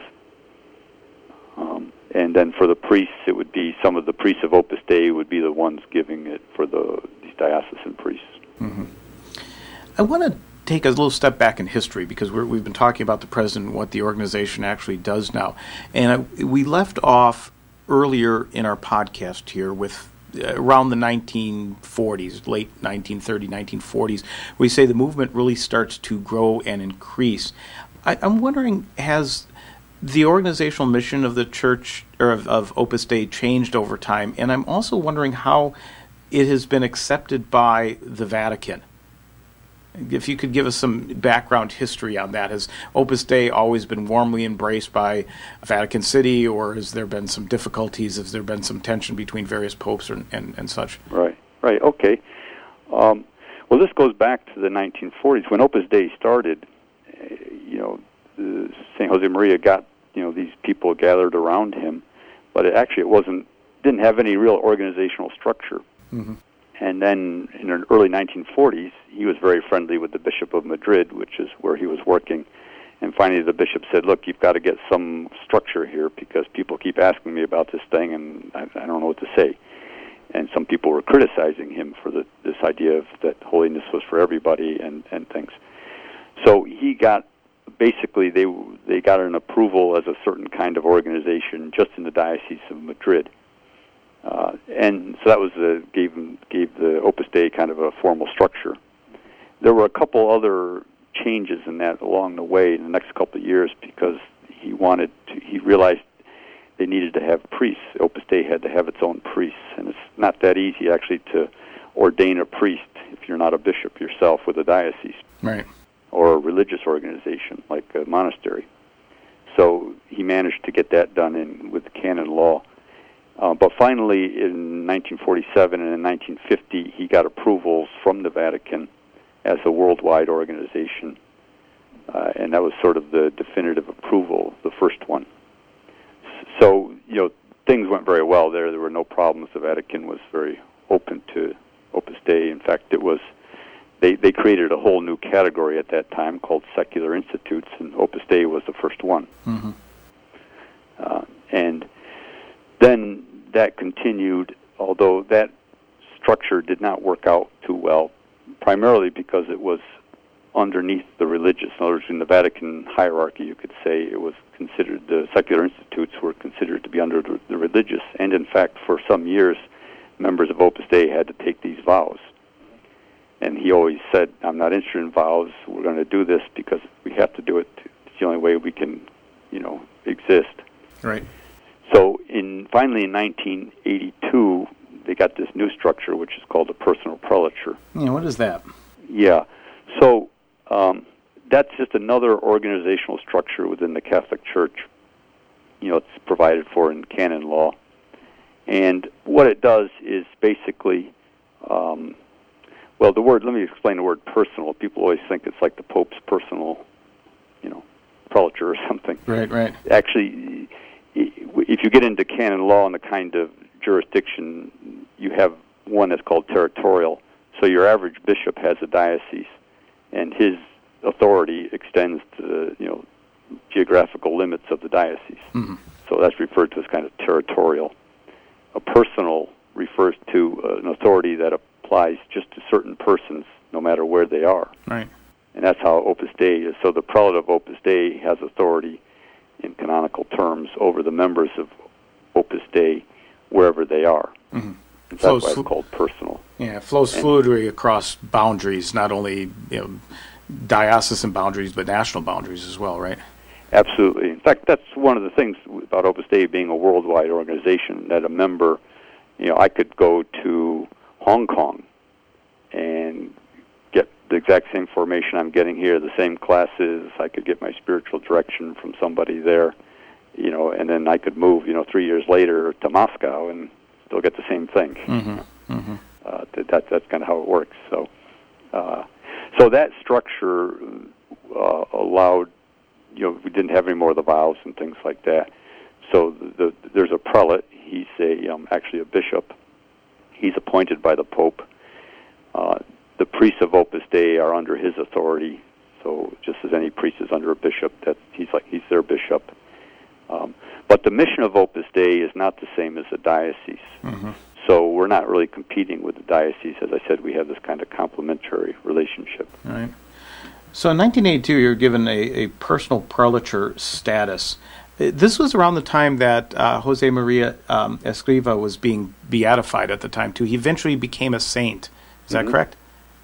Um, and then for the priests, it would be some of the priests of Opus Dei would be the ones giving it for the these diocesan priests. Mm-hmm. I want to take a little step back in history, because we're, we've been talking about the present and what the organization actually does now. And I, we left off earlier in our podcast here with uh, around the nineteen forties, late nineteen thirties, nineteen forties. We say the movement really starts to grow and increase. I, I'm wondering, has the organizational mission of the church, or of, of Opus Dei, changed over time? And I'm also wondering how it has been accepted by the Vatican. If you could give us some background history on that. Has Opus Dei always been warmly embraced by Vatican City, or has there been some difficulties? Has there been some tension between various popes and, and, and such? Right, right, okay. Um, well, this goes back to the nineteen forties. When Opus Dei started, you know, Saint Josemaria got, you know, these people gathered around him, but it actually it wasn't, didn't have any real organizational structure. Mm-hmm. And then in the early nineteen forties, he was very friendly with the Bishop of Madrid, which is where he was working. And finally the bishop said, look, you've got to get some structure here because people keep asking me about this thing and I, I don't know what to say. And some people were criticizing him for the, this idea of that holiness was for everybody and, and things. So he got, basically they they got an approval as a certain kind of organization just in the Diocese of Madrid. Uh, and so that was the, gave gave the Opus Dei kind of a formal structure. There were a couple other changes in that along the way in the next couple of years because he wanted to, he realized they needed to have priests. Opus Dei had to have its own priests, and it's not that easy actually to ordain a priest if you're not a bishop yourself with a diocese, right, or a religious organization like a monastery. So he managed to get that done in with the canon law. Uh, but finally, in nineteen forty-seven and in nineteen fifty, he got approvals from the Vatican as a worldwide organization, uh, and that was sort of the definitive approval, the first one. So, you know, things went very well there. There were no problems. The Vatican was very open to Opus Dei. In fact, it was they, they created a whole new category at that time called secular institutes, and Opus Dei was the first one. Mm-hmm. Uh, and then that continued, although that structure did not work out too well, primarily because it was underneath the religious. In other words, in the Vatican hierarchy, you could say it was considered, the secular institutes were considered to be under the religious, and in fact, for some years, members of Opus Dei had to take these vows. And he always said, I'm not interested in vows, we're going to do this because we have to do it. It's the only way we can, you know, exist. Right. So in finally in nineteen eighty-two, they got this new structure, which is called the personal prelature. Yeah, what is that? Yeah. So um, that's just another organizational structure within the Catholic Church. You know, it's provided for in canon law. And what it does is basically, um, well, the word, let me explain the word personal. People always think it's like the Pope's personal, you know, prelature or something. Right, right. Actually, if you get into canon law and the kind of jurisdiction, you have one that's called territorial. So your average bishop has a diocese, and his authority extends to the, you know, geographical limits of the diocese. Mm-hmm. So that's referred to as kind of territorial. A personal refers to uh, an authority that applies just to certain persons, no matter where they are. Right. And that's how Opus Dei is. So the prelate of Opus Dei has authority in canonical terms over the members of Opus Dei wherever they are. Mm-hmm. That's flows why it's called personal. Yeah, it flows and, fluidly across boundaries, not only, you know, diocesan boundaries, but national boundaries as well, right? Absolutely. In fact, that's one of the things about Opus Dei being a worldwide organization, that a member, you know, I could go to Hong Kong and get the exact same formation I'm getting here, the same classes. I could get my spiritual direction from somebody there, you know, and then I could move, you know, three years later to Moscow and still get the same thing. Mm-hmm. Mm-hmm. Uh, that, that's kind of how it works. So, uh, so that structure uh, allowed, you know, we didn't have any more of the vows and things like that. So the, the, there's a prelate. He's a um, actually a bishop. He's appointed by the Pope. Uh, the priests of Opus Dei are under his authority. So just as any priest is under a bishop, that he's like he's their bishop. Um, but the mission of Opus Dei is not the same as the diocese. Mm-hmm. So we're not really competing with the diocese. As I said, we have this kind of complementary relationship. Right. So in nineteen eighty-two, you were given a, a personal prelature status. This was around the time that uh, Josemaria um, Escriva was being beatified at the time, too. He eventually became a saint. Is that mm-hmm. correct?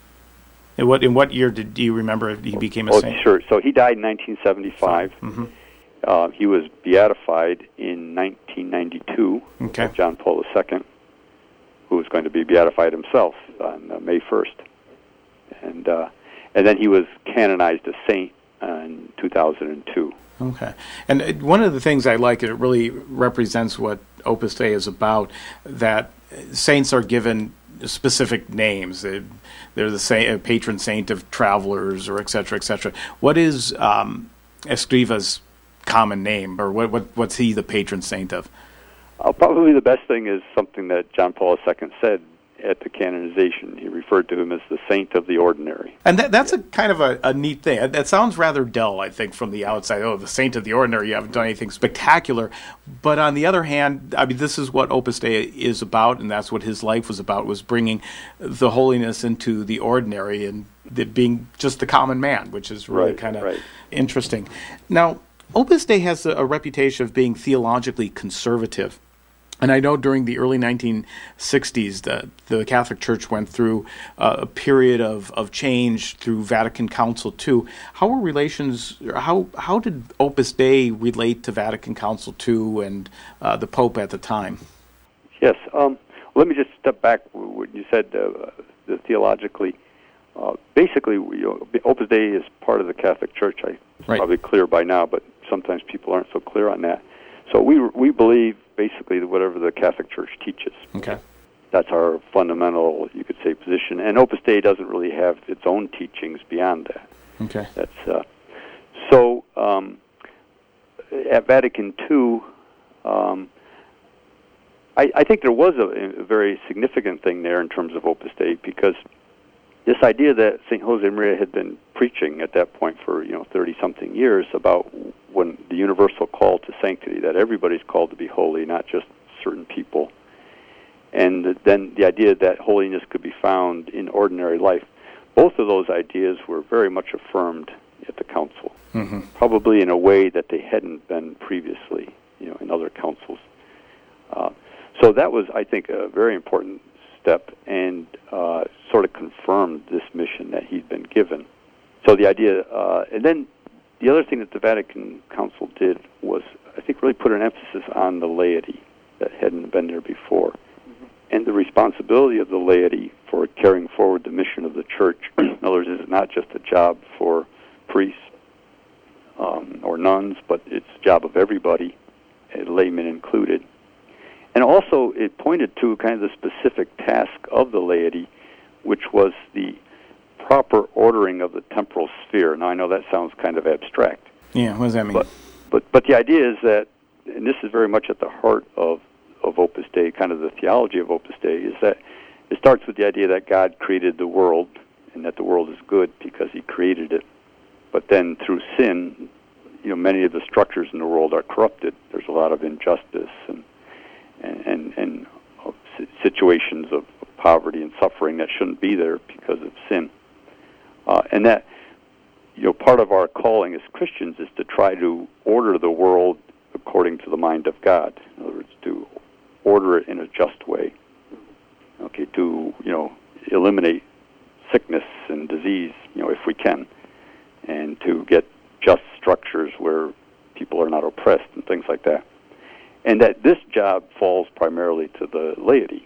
In what in what year did do you remember he became a oh, saint? Sure. So he died in nineteen seventy-five. Mm-hmm. Uh, he was beatified in nineteen ninety-two okay. by John Paul the Second, who was going to be beatified himself on uh, May first. And uh, and then he was canonized a saint in two thousand two. Okay. And one of the things I like, it really represents what Opus Dei is about, that saints are given specific names. They're, they're the saint, patron saint of travelers, or et cetera, et cetera. What is um, Escriva's common name, or what, what what's he the patron saint of? Uh, probably the best thing is something that John Paul the Second said at the canonization. He referred to him as the saint of the ordinary. And that, that's a kind of a, a neat thing. That sounds rather dull, I think, from the outside. Oh, the saint of the ordinary, you haven't done anything spectacular. But on the other hand, I mean, this is what Opus Dei is about, and that's what his life was about, was bringing the holiness into the ordinary and the, being just the common man, which is really right, kind of right. interesting. Now, Opus Dei has a, a reputation of being theologically conservative. And I know during the early nineteen sixties, the, the Catholic Church went through uh, a period of, of change through Vatican Council two. How were relations, how how did Opus Dei relate to Vatican Council two and uh, the Pope at the time? Yes. Um, let me just step back. What you said uh, the theologically. Uh, basically, you know, Opus Dei is part of the Catholic Church. I, it's right. probably clear by now, but sometimes people aren't so clear on that. So we we believe basically that whatever the Catholic Church teaches. Okay. That's our fundamental, you could say, position. And Opus Dei doesn't really have its own teachings beyond that. Okay. That's uh, so um, at Vatican two, um, I, I think there was a, a very significant thing there in terms of Opus Dei, because this idea that Saint Josemaria had been preaching at that point for, you know, thirty-something years about when the universal call to sanctity, that everybody's called to be holy, not just certain people. And then the idea that holiness could be found in ordinary life. Both of those ideas were very much affirmed at the council, mm-hmm. probably in a way that they hadn't been previously, you know, in other councils. Uh, so that was, I think, a very important step, and uh, sort of confirmed this mission that he'd been given. So the idea, uh, and then the other thing that the Vatican Council did was, I think, really put an emphasis on the laity that hadn't been there before, mm-hmm. and the responsibility of the laity for carrying forward the mission of the Church. In other words, it's not just a job for priests um, or nuns, but it's a job of everybody, laymen included. And also, it pointed to kind of the specific task of the laity, which was the proper ordering of the temporal sphere. Now, I know that sounds kind of abstract. Yeah, what does that mean? But, but, but the idea is that, and this is very much at the heart of, of Opus Dei, kind of the theology of Opus Dei, is that it starts with the idea that God created the world, and that the world is good because he created it. But then through sin, you know, many of the structures in the world are corrupted. There's a lot of injustice and and, and, and situations of poverty and suffering that shouldn't be there because of sin. Uh, and that, you know, part of our calling as Christians is to try to order the world according to the mind of God. In other words, to order it in a just way. Okay, to, you know, eliminate sickness and disease, you know, if we can, and to get just structures where people are not oppressed and things like that. And that this job falls primarily to the laity,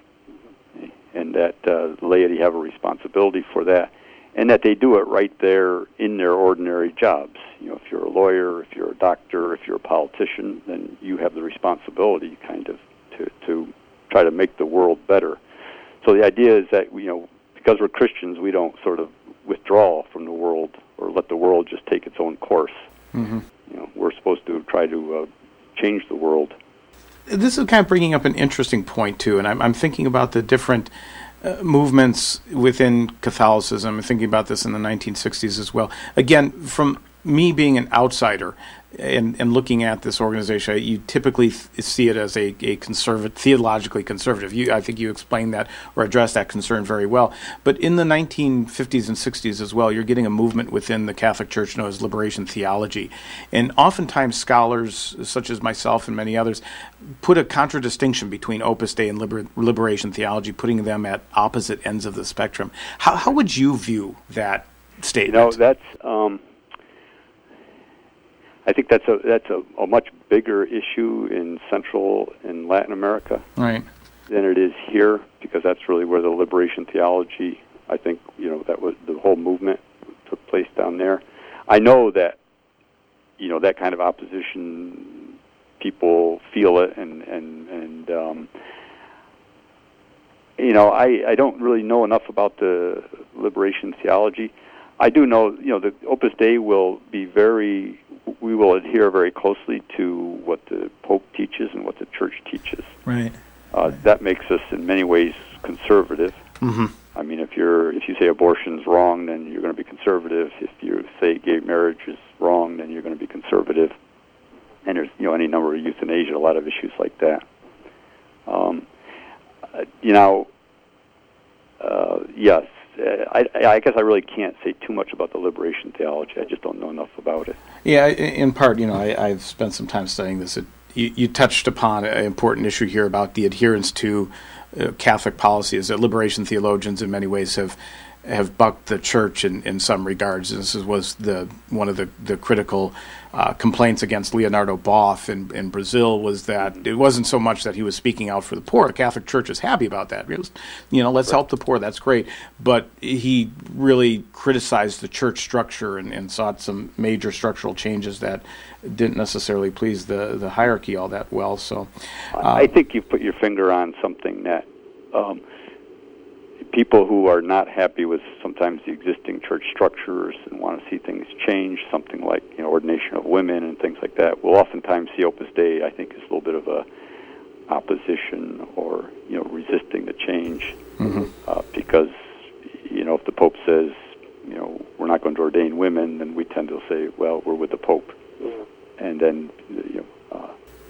and that uh, the laity have a responsibility for that, and that they do it right there in their ordinary jobs. You know, if you're a lawyer, if you're a doctor, if you're a politician, then you have the responsibility kind of to, to try to make the world better. So the idea is that, you know, because we're Christians, we don't sort of withdraw from the world or let the world just take its own course. Mm-hmm. You know, we're supposed to try to uh, change the world. This is kind of bringing up an interesting point, too, and I'm, I'm thinking about the different uh, movements within Catholicism. I'm thinking about this in the nineteen sixties as well. Again, from me being an outsider and, and looking at this organization, you typically th- see it as a, a conservative, theologically conservative. You, I think you explained that or addressed that concern very well. But in the nineteen fifties and sixties as well, you're getting a movement within the Catholic Church known as liberation theology. And oftentimes scholars, such as myself and many others, put a contradistinction between Opus Dei and liber- liberation theology, putting them at opposite ends of the spectrum. How, how would you view that statement? You know, that's... Um I think that's a that's a, a much bigger issue in Central and Latin America. Right. than it is here, because that's really where the liberation theology, I think, you know, that was the whole movement took place down there. I know that, you know, that kind of opposition, people feel it, and, and, and um, you know, I, I don't really know enough about the liberation theology. I do know, you know, the Opus Dei will be very, we will adhere very closely to what the Pope teaches and what the Church teaches. Right. Uh, right. That makes us, in many ways, conservative. Mm-hmm. I mean, if you're if you say abortion's wrong, then you're going to be conservative. If you say gay marriage is wrong, then you're going to be conservative. And there's, you know, any number of euthanasia, a lot of issues like that. Um, uh, you know, uh, yes. I, I guess I really can't say too much about the liberation theology. I just don't know enough about it. Yeah, in part, you know, I, I've spent some time studying this. It, you, you touched upon an important issue here about the adherence to uh, Catholic policies. That liberation theologians, in many ways, have have bucked the church in, in some regards. This is, was the one of the, the critical uh, complaints against Leonardo Boff in, in Brazil, was that it wasn't so much that he was speaking out for the poor. The Catholic Church is happy about that. It was, you know, let's help the poor, that's great. But he really criticized the church structure and, and sought some major structural changes that didn't necessarily please the, the hierarchy all that well. So, uh, I think you've put your finger on something that um, people who are not happy with sometimes the existing church structures and want to see things change, something like, you know, ordination of women and things like that, will oftentimes see Opus Dei, I think, as a little bit of a opposition or, you know, resisting the change. mm-hmm. uh, because, you know, if the Pope says, you know, we're not going to ordain women, then we tend to say, well, we're with the Pope. Mm-hmm. And then, you know, uh,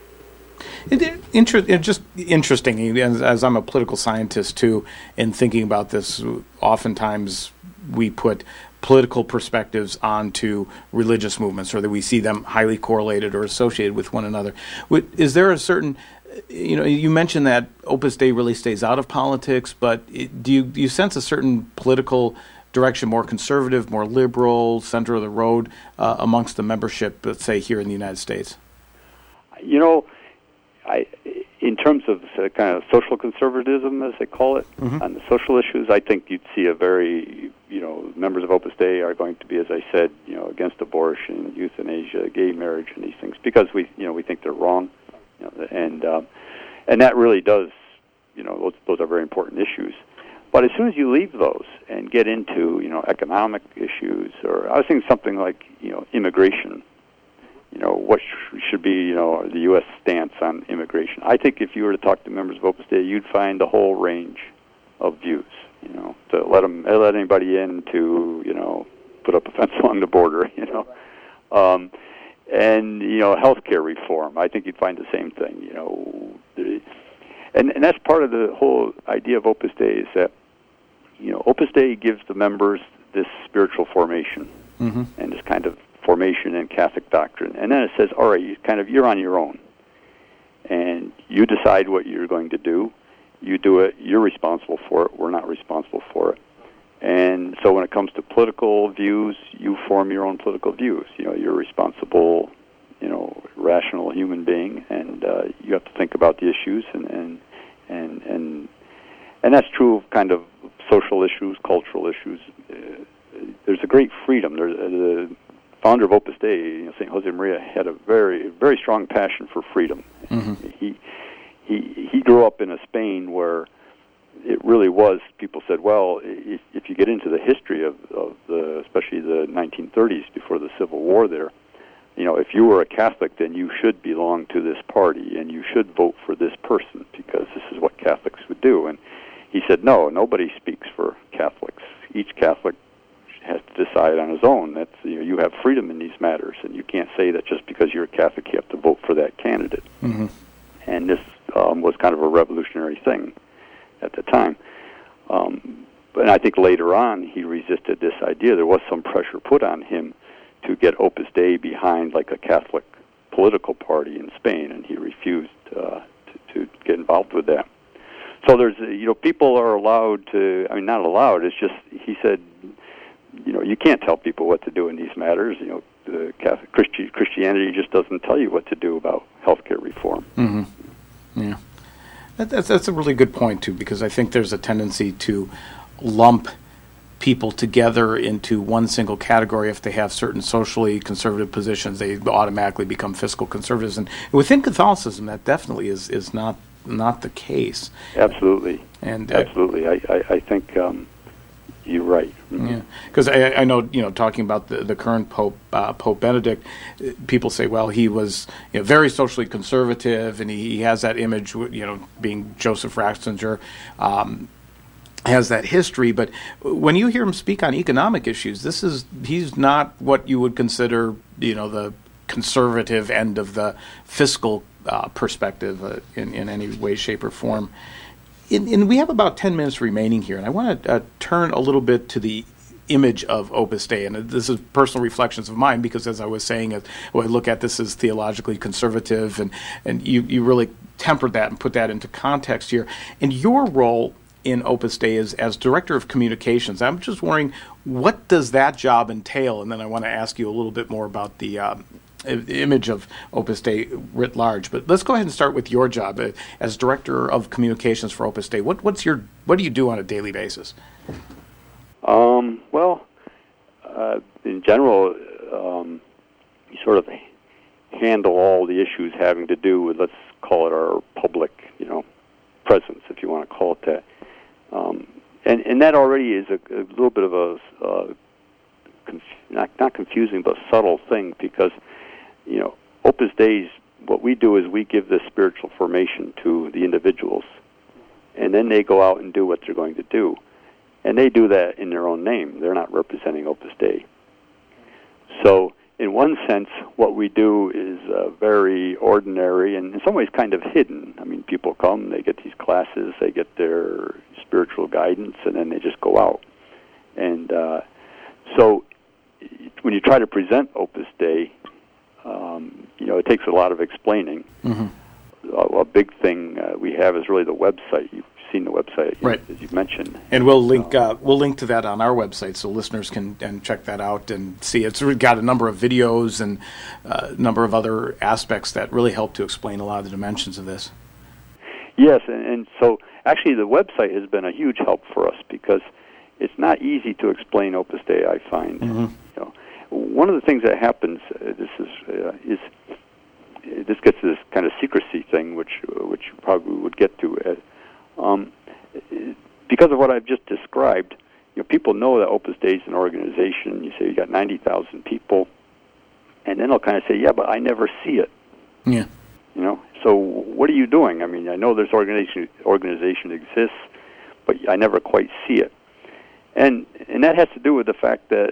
It, it, inter, it just interesting, as, as I'm a political scientist too, and thinking about this, oftentimes we put political perspectives onto religious movements, or that we see them highly correlated or associated with one another. Is there a certain, you know, you mentioned that Opus Dei really stays out of politics, but it, do you do you sense a certain political direction, more conservative, more liberal, center of the road uh, amongst the membership, let's say here in the United States? You know, I, in terms of uh, kind of social conservatism, as they call it, mm-hmm. on the social issues, I think you'd see a very, you know, members of Opus Dei are going to be, as I said, you know, against abortion, euthanasia, gay marriage, and these things, because we, you know, we think they're wrong, you know, and um, and that really does, you know, those, those are very important issues. But as soon as you leave those and get into, you know, economic issues, or I was thinking something like, you know, immigration. You know, what sh- should be, you know, the U S stance on immigration. I think if you were to talk to members of Opus Dei, you'd find a whole range of views, you know, to let them, let anybody in to, you know, put up a fence along the border, you know. Um, and, you know, healthcare reform, I think you'd find the same thing, you know. And, and that's part of the whole idea of Opus Dei, is that, you know, Opus Dei gives the members this spiritual formation, mm-hmm. and this kind of formation in Catholic doctrine. And then it says, all right, you kind of, you're on your own. And you decide what you're going to do. You do it. You're responsible for it. We're not responsible for it. And so when it comes to political views, you form your own political views. You know, you're a responsible, you know, rational human being, and uh, you have to think about the issues, and, and, and, and, and that's true of kind of social issues, cultural issues. Uh, there's a great freedom. There's uh, founder of Opus Dei, you know, Saint Jose Maria, had a very, very strong passion for freedom. Mm-hmm. He, he, he grew up in a Spain where it really was. People said, well, if, if you get into the history of, of the, especially the nineteen thirties before the Civil War, there, you know, if you were a Catholic, then you should belong to this party and you should vote for this person because this is what Catholics would do. And he said, no, nobody speaks for Catholics. Each Catholic has to decide on his own. That's, you know, you have freedom in these matters, and you can't say that just because you're a Catholic you have to vote for that candidate. Mm-hmm. And this um, was kind of a revolutionary thing at the time. Um, but I think later on he resisted this idea. There was some pressure put on him to get Opus Dei behind like a Catholic political party in Spain, and he refused uh, to, to get involved with that. So there's, you know, people are allowed to, I mean, not allowed, it's just, he said, you know, you can't tell people what to do in these matters. You know, the Catholic Christi- Christianity just doesn't tell you what to do about healthcare reform. Mm-hmm. Yeah. That, that's, that's a really good point, too, because I think there's a tendency to lump people together into one single category. If they have certain socially conservative positions, they automatically become fiscal conservatives. And within Catholicism, that definitely is, is not not the case. Absolutely. And uh, Absolutely. I, I, I think um, you're right. Mm-hmm. Yeah, because I, I know, you know, talking about the, the current Pope, uh, Pope Benedict, people say, well, he was, you know, very socially conservative, and he, he has that image, you know, being Joseph Ratzinger, um, has that history. But when you hear him speak on economic issues, this is he's not what you would consider, you know, the conservative end of the fiscal uh, perspective uh, in, in any way, shape, or form. In, in, we have about ten minutes remaining here, and I want to uh, turn a little bit to the image of Opus Dei. And this is personal reflections of mine, because as I was saying, as well, I look at this as theologically conservative, and, and you, you really tempered that and put that into context here. And your role in Opus Dei is as Director of Communications. I'm just wondering, what does that job entail? And then I want to ask you a little bit more about the um, image of Opus Dei writ large. But let's go ahead and start with your job uh, as Director of Communications for Opus Dei. What, what's your what do you do on a daily basis? Um, well, uh, in general, um, you sort of handle all the issues having to do with, let's call it, our public, you know, presence, if you want to call it that. Um, and, and that already is a, a little bit of a, uh, conf- not, not confusing, but subtle thing, because, you know, Opus Dei's, what we do is we give this spiritual formation to the individuals, and then they go out and do what they're going to do. And they do that in their own name. They're not representing Opus Dei. So, in one sense, what we do is uh, very ordinary and in some ways kind of hidden. I mean, people come, they get these classes, they get their spiritual guidance, and then they just go out. And uh, so when you try to present Opus Dei, um, you know, it takes a lot of explaining. Mm-hmm. A, a big thing uh, we have is really the website. You've seen the website, right, as you mentioned, and we'll link uh, we'll link to that on our website, so listeners can and check that out and see. It's got a number of videos and a uh, number of other aspects that really help to explain a lot of the dimensions of this. Yes, and, and so actually the website has been a huge help for us, because it's not easy to explain Opus Dei, I find. Mm-hmm. You know, one of the things that happens, uh, this is uh, is uh, this gets to this kind of secrecy thing, which uh, which you probably would get to. Uh, Um, because of what I've just described, you know, people know that Opus Dei is an organization. You say you got ninety thousand people, and then they'll kind of say, "Yeah, but I never see it." Yeah. You know, so what are you doing? I mean, I know this organization organization exists, but I never quite see it, and and that has to do with the fact that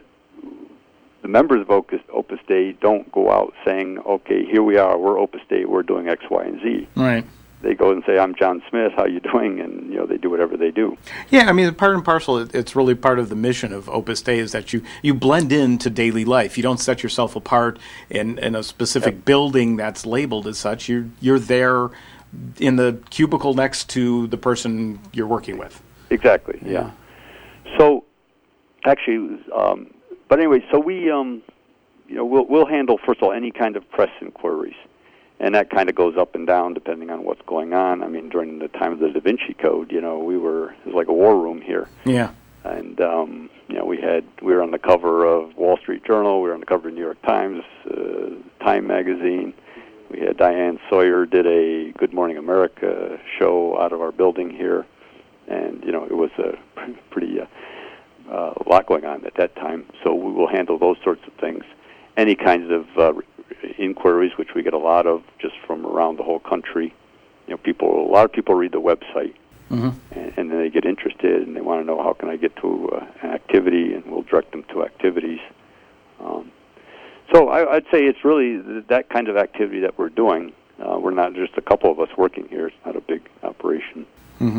the members of Opus, Opus Dei don't go out saying, "Okay, here we are. We're Opus Dei. We're doing X, Y, and Z." Right. They go and say, "I'm John Smith. How you doing?" And you know, they do whatever they do. Yeah, I mean, part and parcel. It's really part of the mission of Opus Dei is that you, you blend into daily life. You don't set yourself apart in, in a specific yep. building that's labeled as such. You're you're there in the cubicle next to the person you're working with. Exactly. Yeah. yeah. So, actually, um, but anyway, so we, um, you know, we'll we'll handle first of all any kind of press inquiries. And that kind of goes up and down depending on what's going on. I mean, during the time of the Da Vinci Code, you know, we were, it was like a war room here. Yeah. And, um, you know, we had, we were on the cover of Wall Street Journal, we were on the cover of New York Times, uh, Time Magazine. We had Diane Sawyer did a Good Morning America show out of our building here. And, you know, it was a pretty, uh, uh, a lot going on at that time. So we will handle those sorts of things. Any kinds of uh, inquiries, which we get a lot of just from around the whole country. You know, people, a lot of people read the website, mm-hmm. and, and then they get interested and they want to know, how can I get to uh, an activity, and we'll direct them to activities. Um, so I, I'd say it's really th- that kind of activity that we're doing. Uh, we're not just a couple of us working here. It's not a big operation. Mm-hmm.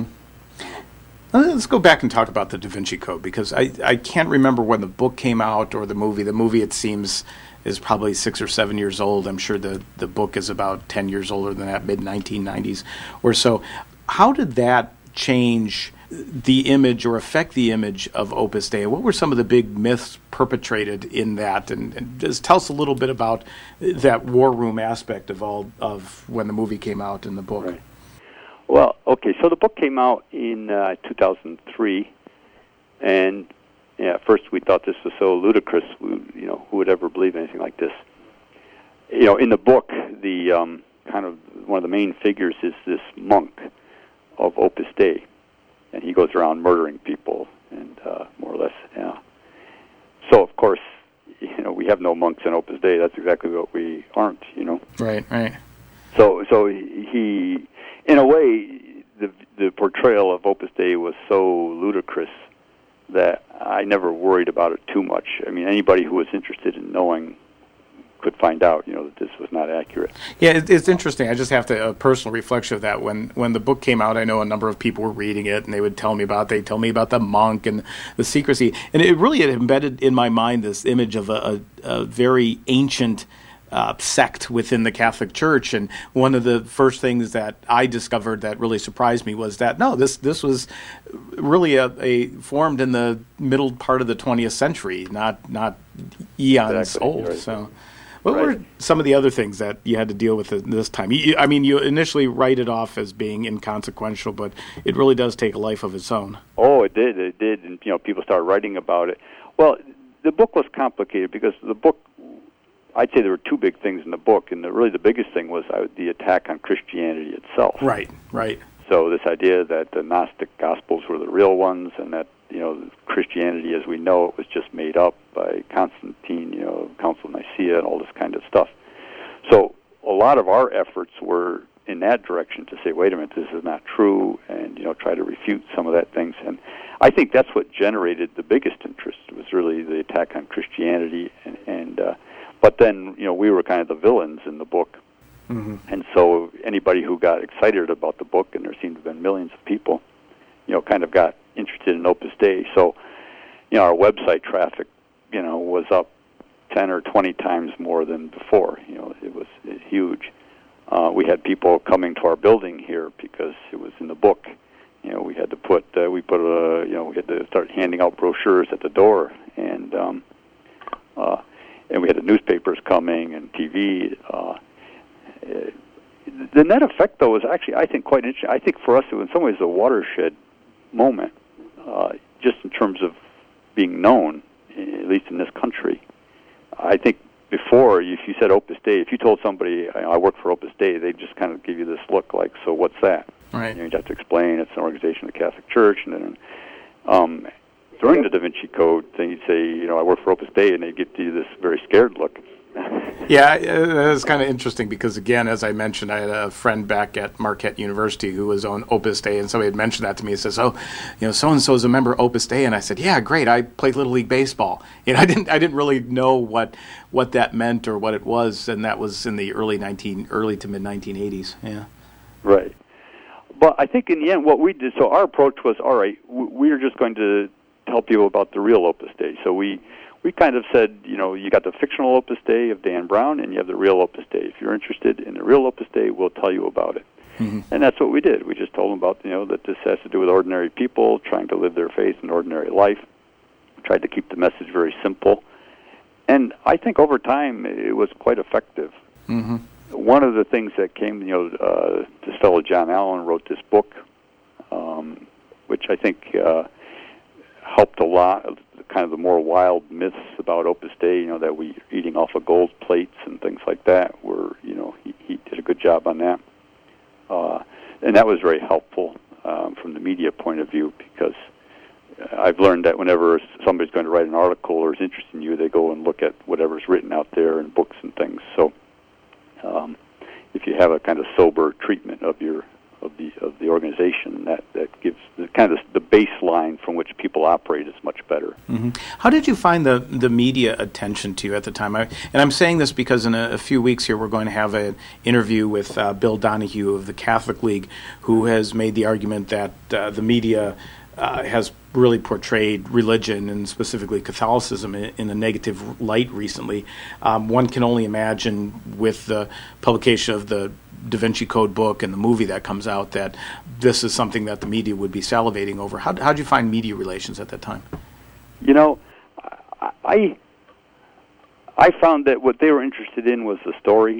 Let's go back and talk about the Da Vinci Code, because I, I can't remember when the book came out or the movie. The movie, it seems, is probably six or seven years old. I'm sure the, the book is about ten years older than that, mid nineteen nineties or so. How did that change the image or affect the image of Opus Dei? What were some of the big myths perpetrated in that? And, and just tell us a little bit about that war room aspect of all of when the movie came out in the book. Right. Well, okay, so the book came out in uh, two thousand three, and yeah, at first we thought this was so ludicrous. We, you know, who would ever believe anything like this? You know, in the book, the um, kind of one of the main figures is this monk of Opus Dei, and he goes around murdering people, and uh, more or less, yeah. So, of course, you know, we have no monks in Opus Dei. That's exactly what we aren't, you know. Right, right. So, so he, in a way, the the portrayal of Opus Dei was so ludicrous that I never worried about it too much. I mean, anybody who was interested in knowing could find out, you know, that this was not accurate. Yeah, it, it's interesting. I just have to, a personal reflection of that. When when the book came out, I know a number of people were reading it, and they would tell me about, they tell me about the monk and the secrecy. And it really had embedded in my mind this image of a, a, a very ancient uh, sect within the Catholic Church. And one of the first things that I discovered that really surprised me was that, no, this this was really a, a formed in the middle part of the twentieth century, not, not eons Exactly. old. Right. So. What Right. were some of the other things that you had to deal with this time? You, I mean, you initially write it off as being inconsequential, but it really does take a life of its own. Oh, it did. It did. And, you know, people started writing about it. Well, the book was complicated because the book, I'd say there were two big things in the book, and the, really the biggest thing was uh, the attack on Christianity itself. Right, right. So this idea that the Gnostic Gospels were the real ones, and that, you know, Christianity as we know it was just made up by Constantine, you know, Council of Nicaea and all this kind of stuff. So a lot of our efforts were in that direction to say, wait a minute, this is not true, and, you know, try to refute some of that things. And I think that's what generated the biggest interest, was really the attack on Christianity. And, and uh, but then, you know, we were kind of the villains in the book. Mm-hmm. And so anybody who got excited about the book, and there seemed to have been millions of people, you know, kind of got interested in Opus Dei. So, you know, our website traffic, you know, was up ten or twenty times more than before. You know, it was huge. Uh, we had people coming to our building here because it was in the book. You know, we had to put, uh, we put a, you know, we had to start handing out brochures at the door, and um, uh, and we had the newspapers coming and T V. Uh, the net effect, though, was actually, I think, quite interesting. I think for us, it was in some ways a watershed moment, uh, just in terms of being known, at least in this country. I think before, if you said Opus Dei, if you told somebody, I, I work for Opus Dei, they'd just kind of give you this look like, so what's that? Right. You know, you'd have to explain it's an organization of the Catholic Church, and then um, during the Da Vinci Code, then you'd say, you know, I work for Opus Dei, and they'd give you this very scared look. Yeah, it's kind of interesting because, again, as I mentioned, I had a friend back at Marquette University who was on Opus Dei, and somebody had mentioned that to me. He says, "Oh, you know, so and so is a member of Opus Dei," and I said, "Yeah, great. I played Little League baseball." You know, I didn't, I didn't really know what what that meant or what it was, and that was in the early nineteen, early to mid nineteen eighties. Yeah, right. But I think in the end, what we did, so our approach was, all right, we are just going to tell people about the real Opus Dei. So we. We kind of said, you know, you got the fictional Opus Dei of Dan Brown, and you have the real Opus Dei. If you're interested in the real Opus Dei, we'll tell you about it. Mm-hmm. And that's what we did. We just told them about, you know, that this has to do with ordinary people trying to live their faith in ordinary life. Tried to keep the message very simple. And I think over time it was quite effective. Mm-hmm. One of the things that came, you know, uh, this fellow John Allen wrote this book, um, which I think uh, helped a lot. Kind of the more wild myths about Opus Dei, you know, that we eating off of gold plates and things like that, were, you know, he, he did a good job on that. Uh, and that was very helpful um, from the media point of view, because I've learned that whenever somebody's going to write an article or is interested in you, they go and look at whatever's written out there in books and things. So um, if you have a kind of sober treatment of your of the of the organization, that, that gives the kind of the baseline from which people operate is much better. Mm-hmm. How did you find the, the media attention to you at the time? I, and I'm saying this because in a, a few weeks here we're going to have an interview with uh, Bill Donahue of the Catholic League, who has made the argument that uh, the media uh, has really portrayed religion and specifically Catholicism in, in a negative light recently. Um, one can only imagine with the publication of the Da Vinci Code book and the movie that comes out that this is something that the media would be salivating over. How how'd you find media relations at that time? You know, I I found that what they were interested in was the story.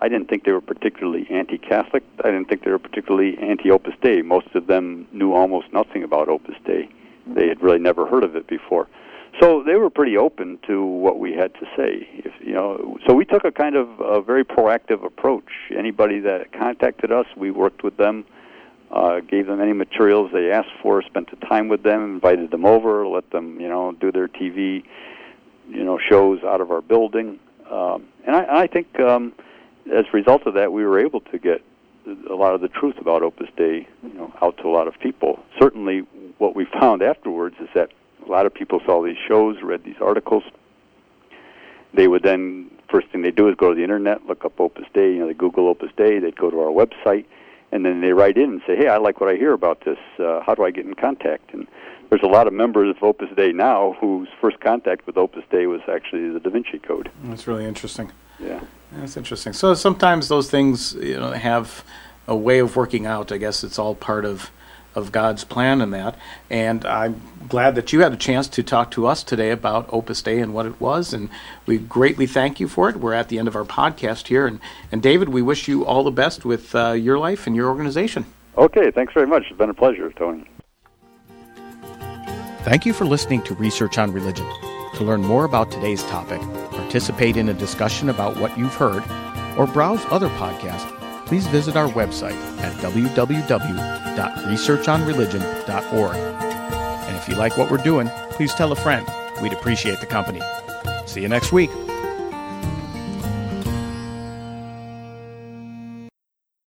I didn't think they were particularly anti-Catholic. I didn't think they were particularly anti-Opus Dei. Most of them knew almost nothing about Opus Dei. They had really never heard of it before. So they were pretty open to what we had to say. If, you know, so we took a kind of a very proactive approach. Anybody that contacted us, we worked with them, uh, gave them any materials they asked for, spent the time with them, invited them over, let them, you know, do their T V, you know, shows out of our building. Um, and I, I think um, as a result of that, we were able to get a lot of the truth about Opus Dei, you know, out to a lot of people. Certainly, what we found afterwards is that a lot of people saw these shows, read these articles. They would then, first thing they do is go to the internet, look up Opus Dei, you know, they Google Opus Dei, they'd go to our website, and then they write in and say, hey, I like what I hear about this. Uh, how do I get in contact? And there's a lot of members of Opus Dei now whose first contact with Opus Dei was actually the Da Vinci Code. That's really interesting. Yeah. That's interesting. So sometimes those things, you know, have a way of working out. I guess it's all part of of God's plan in that. And I'm glad that you had a chance to talk to us today about Opus Dei and what it was, and we greatly thank you for it. We're at the end of our podcast here, and, and David, we wish you all the best with uh, your life and your organization. Okay, thanks very much. It's been a pleasure, Tony. Thank you for listening to Research on Religion. To learn more about today's topic, participate in a discussion about what you've heard, or browse other podcasts, please visit our website at w w w dot research on religion dot org. And if you like what we're doing, please tell a friend. We'd appreciate the company. See you next week.